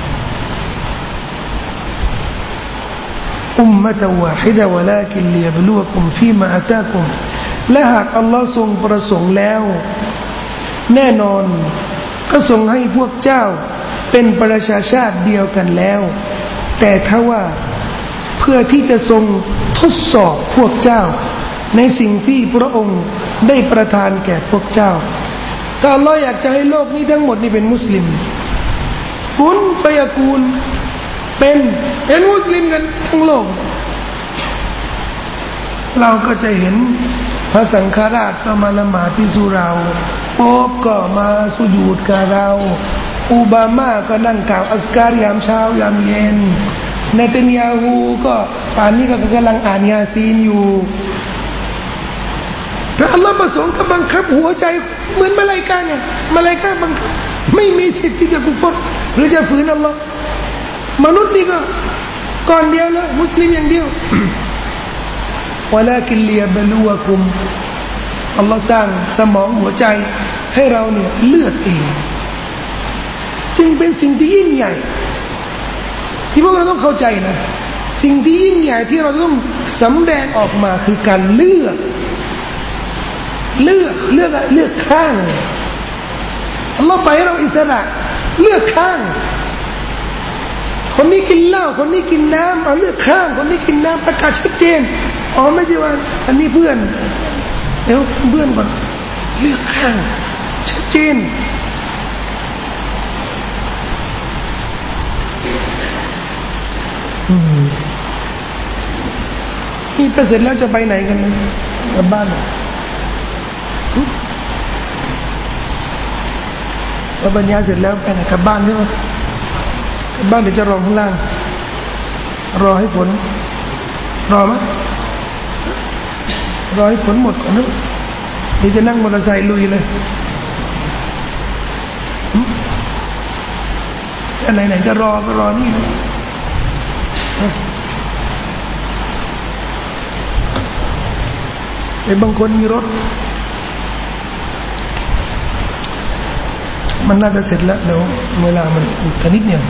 S1: أمة واحدة ولكن ليبلوكم فيما أتاكم และหากอัลลอฮ์ทรงประสงค์แล้วแน่นอนก็ทรงให้พวกเจ้าเป็นประชาชาติเดียวกันแล้วแต่ถ้าว่าเพื่อที่จะทรงทดสอบพวกเจ้าในสิ่งที่พระองค์ได้ประทานแก่พวกเจ้าถ้าอัลลอฮ์อยากจะให้โลกนี้ทั้งหมดนี่เป็นมุสลิมกุนฟะยะกูนเป็นมุสลิมกันทั้งโลกเราก็จะเห็นพระสังฆราชก็มาละหมาดที่สุเราโป๊ปก็มาสุญูดกับเราอูบามาก็นั่งกล่าวอัสการยามเช้ายามเย็นเนตันยาฮูก็ป่านนี้ก็กำลังอ่านยาซีนอยู่ถ้าอัลลอฮ์ประสงค์ก็บังคับหัวใจเหมือนมลาอิกะฮ์เนี่ยมลาอิกะฮ์บังคับไม่มีสิทธิ์ที่จะกุฟรหรือจะฝืนอัลลอฮ์มนุษย์นี่ก็ก่อนเดียวแล้วมุสลิมอย่างเดียวولكن ليبلوكم อัลลอฮ์สร้างสมองหัวใจให้เราเนี่ยเลือกเองจึงเป็นสิ่งที่ยิ่งใหญ่ที่พวกเราต้องเข้าใจนะสิ่งที่ยิ่งใหญ่ที่เราต้องสำแดงออกมาคือการเลือกข้างอัลลอฮ์ไปให้เราอิสระเลือกข้างคนนี้กินเหล้าคนนี้กินน้ำเอาเลือกข้างคนนี้กินน้ำประกาศชัดเจนอ๋อไม่ใช่ว่าอันนี้เพื่อนเดี๋ยวเพื่อนก่อนเลือกข้างชัดเจนนี่ถ้าเสร็จแล้วจะไปไหนกันนะกลับบ้านพอบรรยายเสร็จแล้วไปไหนกลับบ้านใช่ไหมกลับบ้านเดี๋ยวจะรอข้างล่างรอให้ฝนรอไหมรอให้ฝนหมดก่อนนะเดี๋ยวจะนั่งมอเตอร์ไซค์ลุยเลยอันไหนจะรอก็รอนี่นะไอ้บางคนมีรถมันน่าจะเสร็จแล้วเดี๋ยวเวลามันอีกนิดเดียว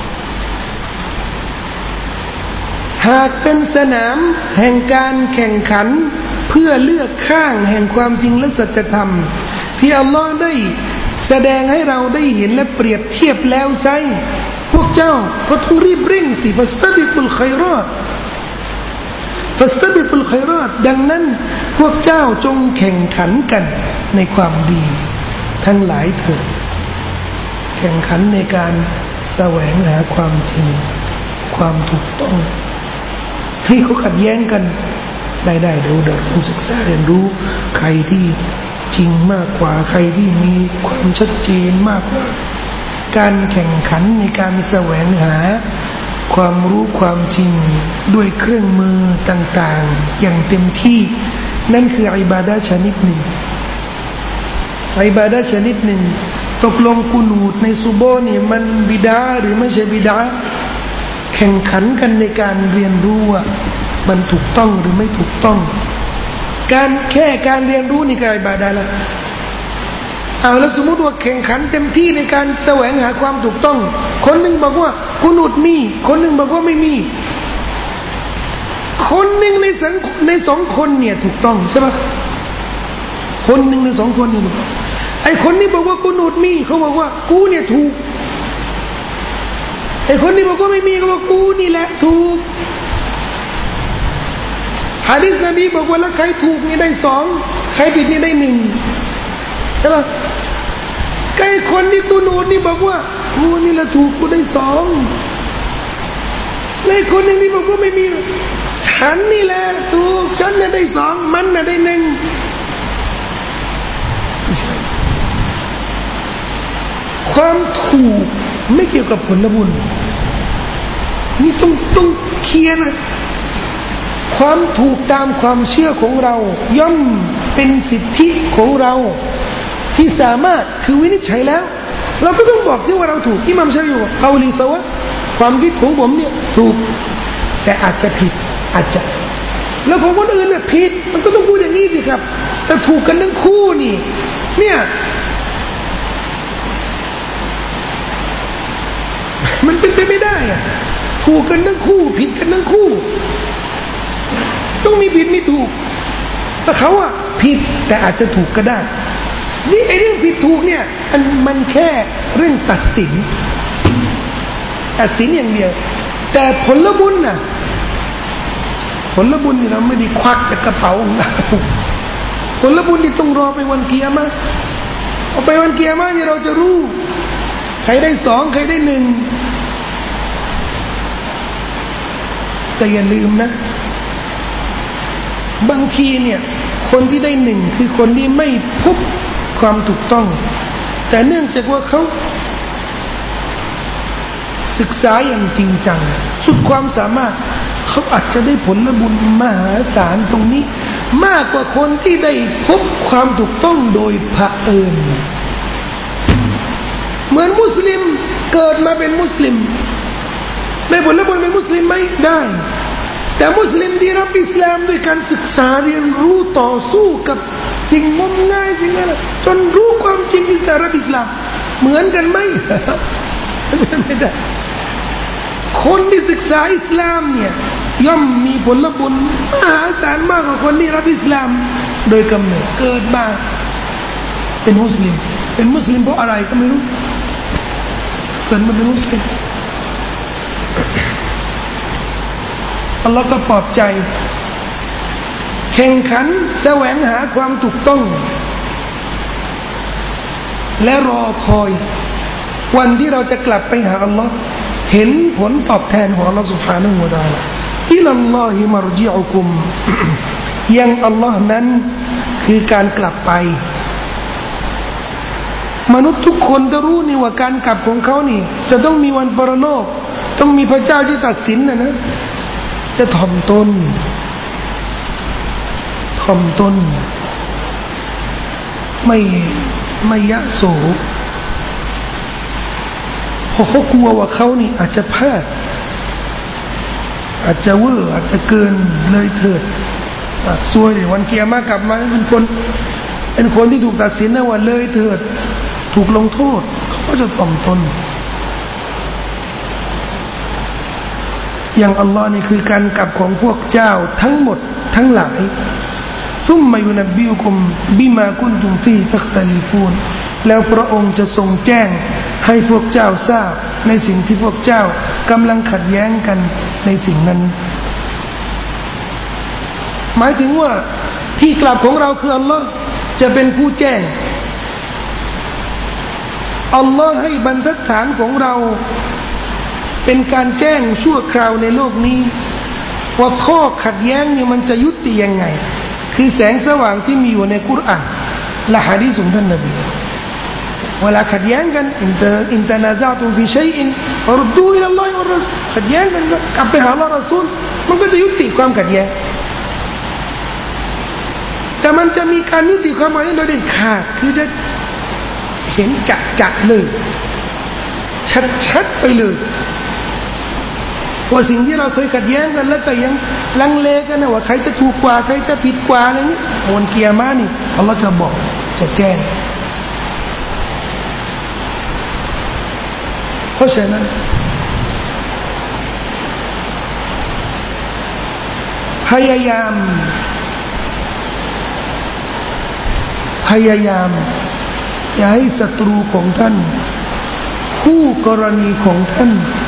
S1: หากเป็นสนามแห่งการแข่งขันเพื่อเลือกข้างแห่งความจริงและสัจธรรมที่อัลลอฮ์ได้แสดงให้เราได้เห็นและเปรียบเทียบแล้วไซพวกเจ้าก็ต้องรีบเร่งสิฟัสตับิกุลค็อยรอตดังนั้นพวกเจ้าจงแข่งขันกันในความดีทั้งหลายเถิดแข่งขันในการแสวงหาความจริงความถูกต้องให้เขาขัดแย้งกันได้เดี๋ยวต้องศึกษาเรียนรู้ใครที่จริงมากกว่าใครที่มีความชัดเจนมากกว่าการแข่งขันในการแสวงหาความรู้ความจริงด้วยเครื่องมือต่างๆอย่างเต็มที่นั่นคืออิบาดะห์ชนิดหนึ่งอิบาดะห์ชนิดหนึ่งตกลงกุนูตในซุโบนี่มันบิดาหรือไม่ใช่บิดาแขข่งขันกันในการเรียนรู้ว่ามันถูกต้องหรือไม่ถูกต้องแค่การเรียนรู้นี่ก็อิบาดะห์ละเอาแล้วสมมติว่าแข่งขันเต็มที่ในการแสวงหาความถูกต้องคนหนึ่งบอกว่ากุนูตมีคนหนึ่งบอกว่าไม่มีคนหนึ่งในสองคนเนี่ยถูกต้องใช่ไหมคนหนึ่งในสองคนนี่ไอ้คนนี้บอกว่ากุนูตมีเขาบอกว่ากูเนี่ยถูกไอ้คนนี้บอกว่าไม่มีเขาบอกกูนี่แหละถูกหะดีษนบีบอกว่าแล้วใครถูกนี่ได้สองใครผิดนี่ได้หนึ่งใช่ป่ะไอ้คนที่กูนูดนี่บอกว่ากูนี่แหละถูกกูได้สองแล้วคนหนึ่งที่บอกว่าไม่มีฉันนี่แหละถูกฉันน่ะได้สองมันน่ะได้หนึ่งความถูกไม่เกี่ยวกับผลบุญนี่ต้องเคลียร์นะความถูกตามความเชื่อของเราย่อมเป็นสิทธิของเราที่สามารถคือวินิจฉัยแล้วเราก็ต้องบอกที่ว่าเราถูกอิหม่ามชาฟิอีเอาลีซะวะความคิดของผมเนี่ยถูกแต่อาจจะผิดอาจจะแล้วของคนอื่นเนี่ยผิดมันก็ต้องพูดอย่างนี้สิครับแต่ถูกกันทั้งคู่นี่เนี่ยมันเป็นไปไม่ได้อะถูกกันทั้งคู่ผิดกันทั้งคู่ต้องมีผิดมีถูกแต่เขาอะผิดแต่อาจจะถูกก็ได้นี่ไอ้เรื่องผิดถูกเนี่ยมันแค่เรื่องตัดสินอย่างเดียวแต่ผลบุญน่ะผลบุญนี่เราไม่ได้ควักจากกระเป๋าของเราผลบุญนี่ต้องรอไปวันกิยามะห์เอาไปวันกิยามะห์นี่เราจะรู้ใครได้สองใครได้หนึ่งแต่อย่าลืมนะบางทีเนี่ยคนที่ได้หนึ่งคือคนที่ไม่พบความถูกต้องแต่เนื่องจากว่าเขาศึกษาอย่างจริงจังสุดความสามารถเขาอาจจะได้ผลบุญมหาศาลตรงนี้มากกว่าคนที่ได้พบความถูกต้องโดยเผอิญเหมือนมุสลิมเกิดมาเป็นมุสลิมได้ผลบุญเป็นมุสลิมไหมได้แต่มุสลิมที่รับอิสลามด้วยการศึกษาเรียนรู้ต่อสู้กับสิ่งงมงายสิ่งอะไรจนรู้ความจริงอิสลามรับอิสลามเหมือนกันไหมไม่ได้คนที่ศึกษาอิสลามเนี่ยย่อมมีผลบุญมหาศาลมากกว่าคนที่รับอิสลามโดยกำเนิดเกิดมาเป็นมุสลิมเพราะอะไรก็ไม่รู้เกิดมาเป็นมุสลิมอัลลอฮ์ก็ปลอบใจแข่งขันแสวงหาความถูกต้องและรอคอยวันที่เราจะกลับไปหาอัลลอฮ์เห็นผลตอบแทนของอัลลอฮ์ سبحانه และ تعالى อิลัลลอฮิมัรจิอุกุมยังอัลลอฮ์นั้นคือการกลับไปมนุษย์ทุกคนจะรู้นี่ว่าการกลับของเขานี่จะต้องมีวันปรโลกต้องมีพระเจ้าที่ตัดสินนะจะถ่อมตนไม่ยะโสเพราะเขากลัวว่าเขานี่อาจจะพลาดอาจจะเวอร์อาจจะเกินเลยเถิดซวยวันกิยามะห์กลับมาเป็นคนที่ถูกตัดสินนะว่าเลยเถิดถูกลงโทษเขาก็จะถ่อมตนอย่างอัลลอฮ์นี่คือการกลับของพวกเจ้าทั้งหมดทั้งหลายซุมมายุนบิอุกุมบิมากุนตุมฟีตัคตะลิฟูนแล้วพระองค์จะทรงแจ้งให้พวกเจ้าทราบในสิ่งที่พวกเจ้ากำลังขัดแย้งกันในสิ่งนั้นหมายถึงว่าที่กลับของเราคืออัลลอฮ์จะเป็นผู้แจ้งอัลลอฮ์ให้บรรทัดฐานของเราเป็นการแจ้งชั่วคราวในโลกนี้ว่าข้อขัดแย้งนี่มันจะยุติยังไงคือแสงสว่างที่มีอยู่ในกุรอานและหะดีษของท่านนบีเวลาขัดแย้งกันอินตะนาซะตุฟิชัยอินรุดดูอิลาอัลลอฮิวะรอซูลขัดแย้งกันก็กลับไปหาอัลเลาะห์รอซูลมันก็จะยุติความขัดแย้งแต่มันจะมีการยุติความขัดแย้งโดยเด็ดขาดคือจะเห็นจัดๆเลยชัดๆไปเลยว่าสิ่งที่เราเคยขัดแย้งกันแล้วก็ยังลังเลกันนะว่าใครจะถูกกว่าใครจะผิดกว่าอะไรนี้วันกิยามะห์นี่อัลลอฮ์จะบอกจะแจ้งเพราะฉะนั้นพยายามอย่าให้ศัตรูของท่านคู่กรณีของท่าน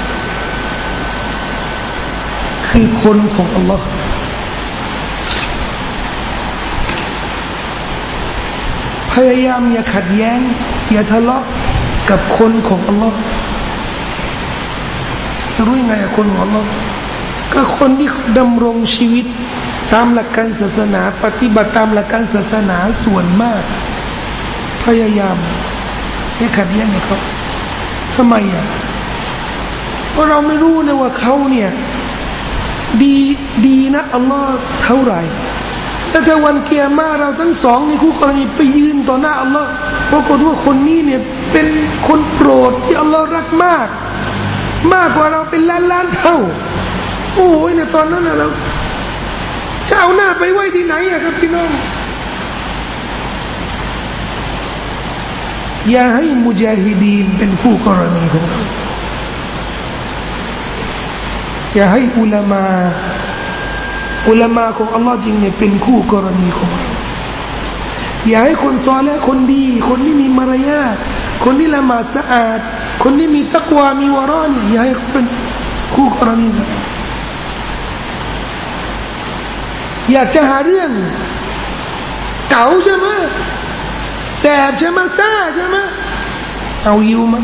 S1: คือคนของอัลลอฮ์พยายามอย่าขัดแย้งอย่าทะเลาะกับคนของอัลลอฮ์จะรู้ยังไงคนของอัลลอฮ์ก็คนที่ดำรงชีวิตตามหลักการศาสนาปฏิบัติตามหลักการศาสนาส่วนมากพยายามอย่าขัดแย้งกับเขาทำไมเพราะเราไม่รู้นะว่าเขาเนี่ยดีนะอัลลอฮ์เท่าไหร่แต่ถ้าวันกิยามะห์เราทั้งสองในคู่กรณีไปยืนต่อหน้าอัลลอฮ์ปรากฏว่าคนนี้เนี่ยเป็นคนโปรดที่อัลลอฮ์รักมากกว่าเราเป็นล้านเท่าโอ้ยเนี่ยตอนนั้นเราจะเอาหน้าไปไว้ที่ไหนครับพี่น้องอย่าให้มุญาฮิดีนเป็นคู่กรณีของเราอย่าให้อุลามาของอัลลอฮ์จริงเนี่ยเป็นคู่กรณีของเราอย่าให้คนซอลิห์คนดีคนที่มีมารยาทคนที่ละหมาดสะอาดคนที่มีตักวามีวะเราะห์เนี่ยอย่าให้เขาเป็นคู่กรณีกันอยากจะหาเรื่องเก๋าใช่ไหมแสบใช่ไหมซ่าใช่ไหมเอายิวมา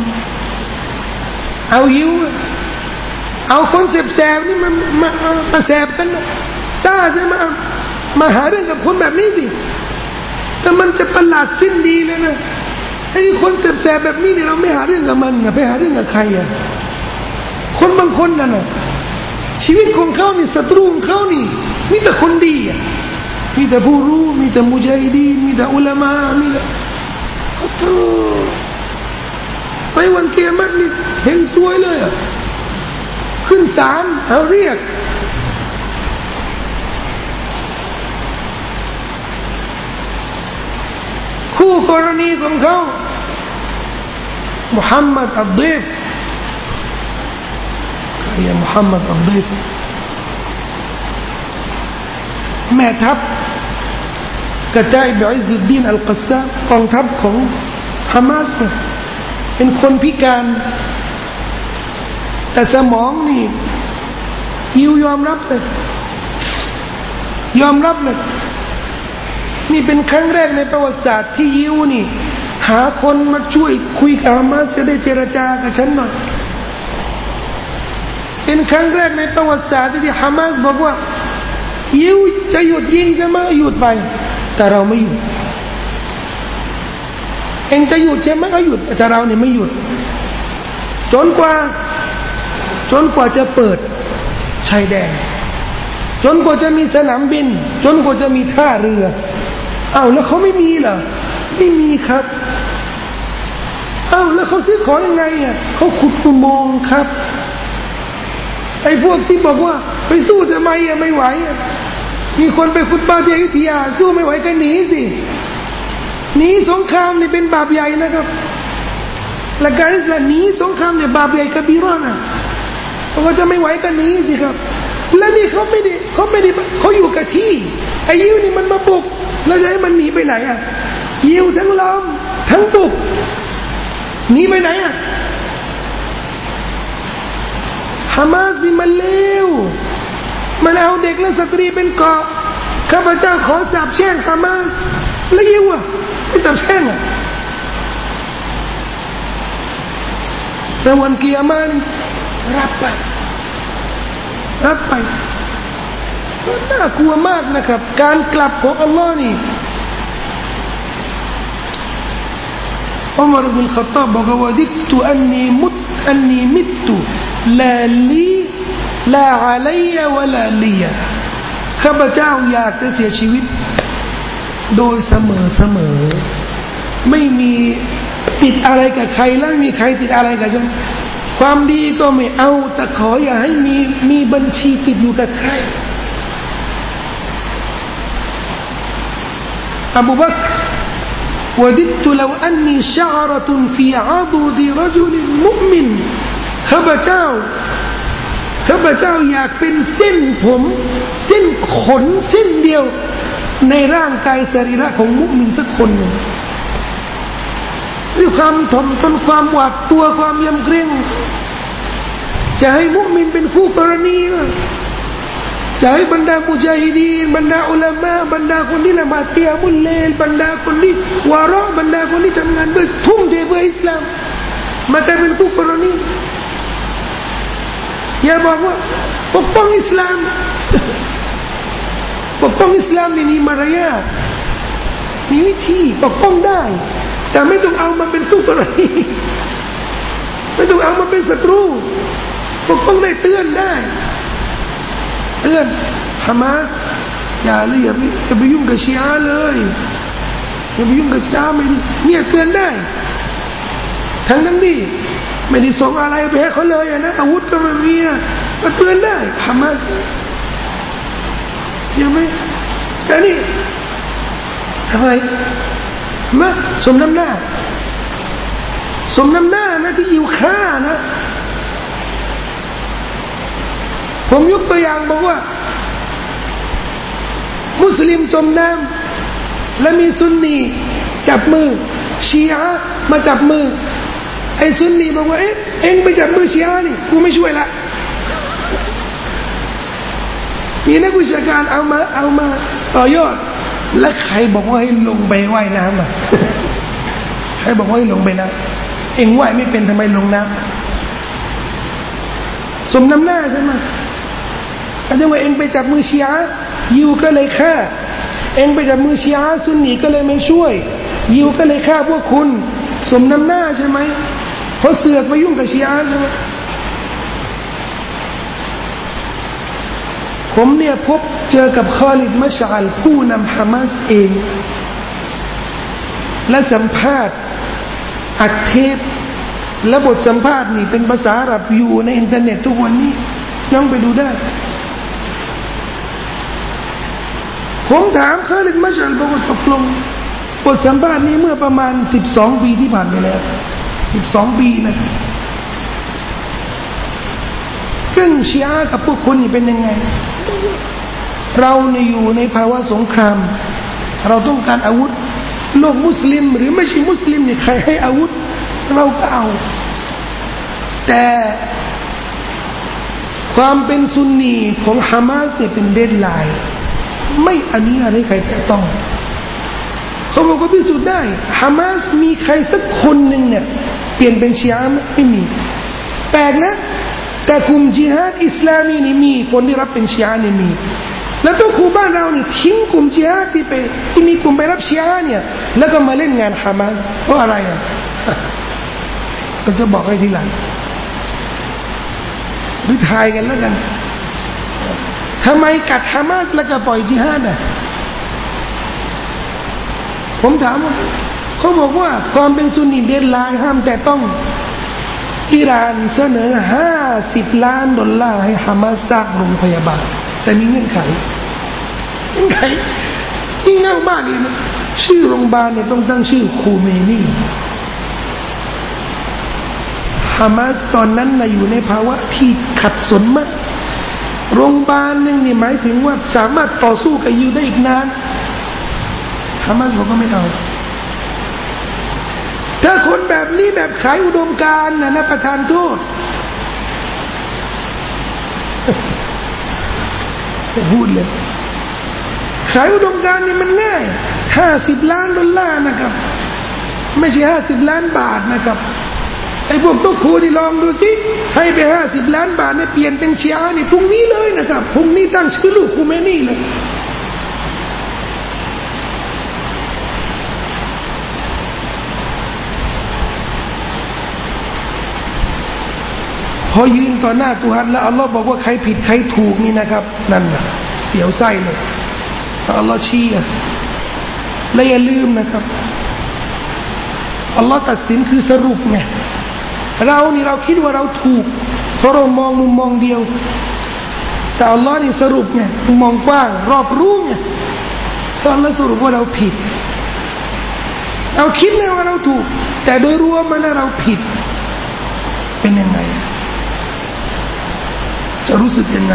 S1: เอาคนแสบนี่มาแสบกันซ่าใช่ไหมมาหาเรื่องกับคนแบบนี้สิแต่มันจะประหลาดสิ้นดีเลยนะไอ้คนแสบแบบนี้เนี่ยเราไม่หาเรื่องกับมันไปหาเรื่องกับใครคนบางคนนั่นชีวิตของเขานี่ศัตรูของเขานี่มีแต่คนดีมีแต่ผู้รู้มีแต่มุญาฮิดีนมีแต่อุลามะมีแต่โอ้ไปวันกิยามะห์นี่เห็นสวยเลยขึ้นศาลเอาเรียกคู่กรณีของเขามุฮัมมัดอับดุลมุฮัมมัดอับดุลแม่ทัพกะตาอิบ อิซซุดดีนอัลกัสซามกองทัพของฮามาสเป็นคนพิการแต่สมองนี่ยอมรับเลยนี่เป็นครั้งแรกในประวัติศาสตร์ที่ยิวนี่หาคนมาช่วยคุยกับฮามาสจะได้เจรจากับฉันหน่อยเป็นครั้งแรกในประวัติศาสตร์ที่ฮามาสบอกว่ายิวจะหยุดยิงจะมาหยุดไปแต่เราไม่หยุดเองจะหยุดใช่ไหมก็หยุดแต่เราเนี่ยไม่หยุดจนกว่าจะเปิดชายแดนจนกว่าจะมีสนามบินจนกว่าจะมีท่าเรือแล้วเขาไม่มีเหรอไม่มีครับแล้วเขาซื้อของยังไงเขาขุดอุโมงค์ครับไอ้พวกที่บอกว่าไปสู้ทำไมไม่ไหวมีคนไปขุดบาที่อยุธยาสู้ไม่ไหวก็หนีสิหนีสงครามนี่เป็นบาปใหญ่นะครับหลักการอิสลามหนีสงครามเนี่ยบาปใหญ่กบีเราะห์นะเพราะว่าจะไม่ไหวก็หนีสิครับและนี่เขาไม่ได้เขาอยู่กับที่ไอ้ยิวนี่มันมาบุกแล้วจะให้มันหนีไปไหนยิวทั้งล้อมทั้งบุกหนีไปไหนฮามาสนี่มันเลวมันเอาเด็กและสตรีเป็นเกาะข้าพเจ้าขอสาปแช่งฮามาสแล้วยิวไม่สาปแช่งแต่วันกิยามะห์นี่รับไปน่ากลัวมากนะครับการกลับของอัลลอฮ์นี่อุมัรบินค็อฏฏอบบอกว่าดิตุอันนีมิตตุลาลีลาอะลัยวะลาลียะข้าพเจ้าอยากจะเสียชีวิตโดยเสมอไม่มีติดอะไรกับใครแล้วไม่มีใครติดอะไรกับฉันความดีก็ไม่เอาแต่ขออย่าให้มีบัญชีติดอยู่กับใครอบูบักรوددت لو أني شعرة في عضد رجل مؤمن ข้าพเจ้าอยากเป็นเส้นผมเส้นขนเส้นเดียวในร่างกายสรีระของมุมินสักคนหนึ่งด้วยความถ่อมตนความหวาดตัวความยำเกรงจะให้มุมินเป็นคู่กรณีจะให้บรรดามุญาฮิดีนบรรดาอุลามะบรรดาคนที่ละหมาดกิยามุลเลลบรรดาคนที่วาระบรรดาคนที่ทำงานเพื่อทุ่มเทเพื่ออิสลามมาแต่เป็นคู่กรณีอย่าบอกว่าปกป้องอิสลามปกป้องอิสลามนี่มีมารยาทมีวิธีปกป้องได้แต่ไม่ต้องเอามาเป็นคู่กรณีไม่ต้องเอามาเป็นศัตรูปกป้องได้เตือนได้เตือนฮามาสอย่าไปยุ่งกับชีอะห์เลยอย่าไปยุ่งกับชีอะห์ไม่ดีเนี่ยเตือนได้ทั้งที่ไม่ได้ส่งอะไรไปให้เขาเลยนะอาวุธก็ไม่มีก็เตือนได้ฮามาสยังไม่แต่นี่ทำไมมาสมน้ำหน้านะที่อยู่ฆ่านะผมยกตัวอย่างบอกว่ามุสลิมจมน้ำและมีซุนนีจับมือชีอะห์มาจับมือไอ้ซุนนีบอกว่าเอ็งไปจับมือชีอะห์นี่กูไม่ช่วยละมีนักวิชาการเอามาต่อยอดและใครบอกว่าให้ลงไปว่ายน้ำใครบอกว่าให้ลงไปน้ำเอ็งว่ายไม่เป็นทำไมลงน้ำสมน้ำหน้าใช่ไหมแต่ถ้าว่าเอ็งไปจับมือชีอะห์ยิวก็เลยฆ่าเอ็งไปจับมือชีอะห์ซุนนีก็เลยไม่ช่วยยิวก็เลยฆ่าพวกคุณสมน้ำหน้าใช่ไหมเพราะเสือกไปยุ่งกับชีอะห์ใช่ไหมผมเนี่ยพบเจอกับคอลิดมัชอัลผู้นำฮามาสเองและสัมภาษณ์อัดเทปและบทสัมภาษณ์นี่เป็นภาษาอาหรับอยู่ในอินเทอร์เน็ตทุกวันนี้ย่องไปดูได้ผมถามคอลิดมัชอัลบอกว่าตกลงบทสัมภาษณ์นี้เมื่อประมาณ12 ปีที่ผ่านไปแล้ว12 ปีนะเรื่องชีอะห์กับพวกคุณนี่เป็นยังไงเราเนี่ยอยู่ในภาวะสงครามเราต้องการอาวุธโลกมุสลิมหรือไม่ใช่มุสลิมนี่ใครให้อาวุธเราก็เอาแต่ความเป็นซุนนีของฮามาสเนี่ยเป็นเดดไลน์ไม่อนุญาตให้ใครแตะต้องเขาบอกว่าพิสูจน์ได้ฮามาสมีใครสักคนหนึ่งเนี่ยเปลี่ยนเป็นชีอะห์ไม่มีแปลกนะแต่กลุ่มจิฮาดอิสลามีนี่มีคนที่รับเป็นชีอะห์นี่มีแล้วตัวครูบ้านเรานี่ทิ้งกลุ่มจิฮาดที่มีกลุ่มไปรับชีอะห์เนี่ยแล้วก็มาเล่นงานฮามาสเพราะอะไรก็จะบอกให้ทีหลังหรือทายกันแล้วกันทำไมกัดฮามาสแล้วก็ปล่อยจิฮาดผมถามว่าเขาบอกว่าความเป็นซุนนีเดนไลน์ห้ามแต่ต้องอิหร่านเสนอ$50 ล้านให้ฮามาสสร้างโรงพยาบาลแต่มีเงื่อนไขนี่เง่ามากเลยนะชื่อโรงพยาบาลเนี่ยต้องตั้งชื่อคูเมนีฮามาสตอนนั้นนะอยู่ในภาวะที่ขัดสนมากโรงพยาบาลนึงนี่หมายถึงว่าสามารถต่อสู้กับยิวได้อีกนานฮามาสบอกว่าไม่เอาถ้าคนแบบนี้แบบขายอุดมการณ์นะประธานโทษพูดเลยขายอุดมการณ์นี่มันง่าย$50 ล้านนะครับไม่ใช่50 ล้านบาทนะครับไอ้พวกโต๊ะครูนี่ลองดูสิให้ไป50 ล้านบาทเนี่ยเปลี่ยนเป็นชีอะห์นี่พรุ่งนี้เลยนะครับพรุ่งนี้ตั้งชื่อลูกคูเมนีเลยพอยืนต่อหน้าตุฮันแล้วอัลลอฮ์บอกว่าใครผิดใครถูกนี่นะครับนั่นน่ะเสียวไส้เลยอัลลอฮ์ชี้และอย่าลืมนะครับอัลลอฮ์ตัดสินคือสรุปไงเราคิดว่าเราถูกเพราะเรามองมุมมองเดียวแต่อัลลอฮ์นี่สรุปไงมุมมองกว้างรอบรู้ไงตอนเราสรุปว่าเราผิดเราคิดเลยว่าเราถูกแต่โดยรวมมันเราผิดเป็นยังไงจะรู้สึกยังไง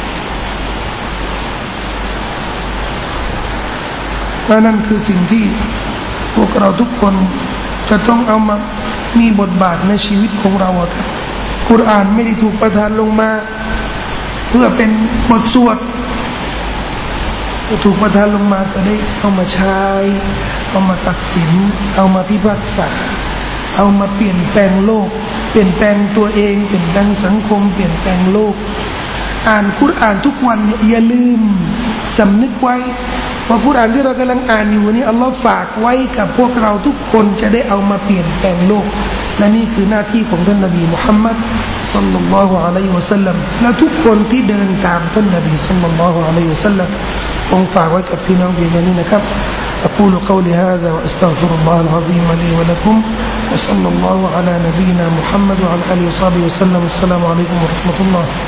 S1: นั่นคือสิ่งที่พวกเราทุกคนจะต้องเอามามีบทบาทในชีวิตของเราครับกุรอานไม่ได้ถูกประทานลงมาเพื่อเป็นบทสวดถูกประทานลงมาจะได้เอามาใช้เอามาตัดสินเอามาพิพากษาเอามาเปลี่ยนแปลงโลกเปลี่ยนแปลงตัวเองเปลี่ยนแปลงสังคมเปลี่ยนแปลงโลกอ่านกุรอานทุกวันเนี่ยอย่าลืมสำนึกไว้ว่ากุรอานที่เรากำลังอ่านอยู่นี้อัลลอฮ์ฝากไว้กับพวกเราทุกคนจะได้เอามาเปลี่ยนแปลงโลกและนี่คือหน้าที่ของท่านนบีมุฮัมมัดศ็อลลัลลอฮุอะลัยฮิวะซัลลัมและทุกคนที่เดินตามท่านนบีศ็อลลัลลอฮุอะลัยฮิวะซัลลัมผมฝากไว้กับพี่น้องเพียงนี้นะครับأقول قولي هذا وأستغفر الله العظيم لي ولكم وصلى الله على نبينا محمد وعلى آله وصحبه وسلم السلام عليكم ورحمة الله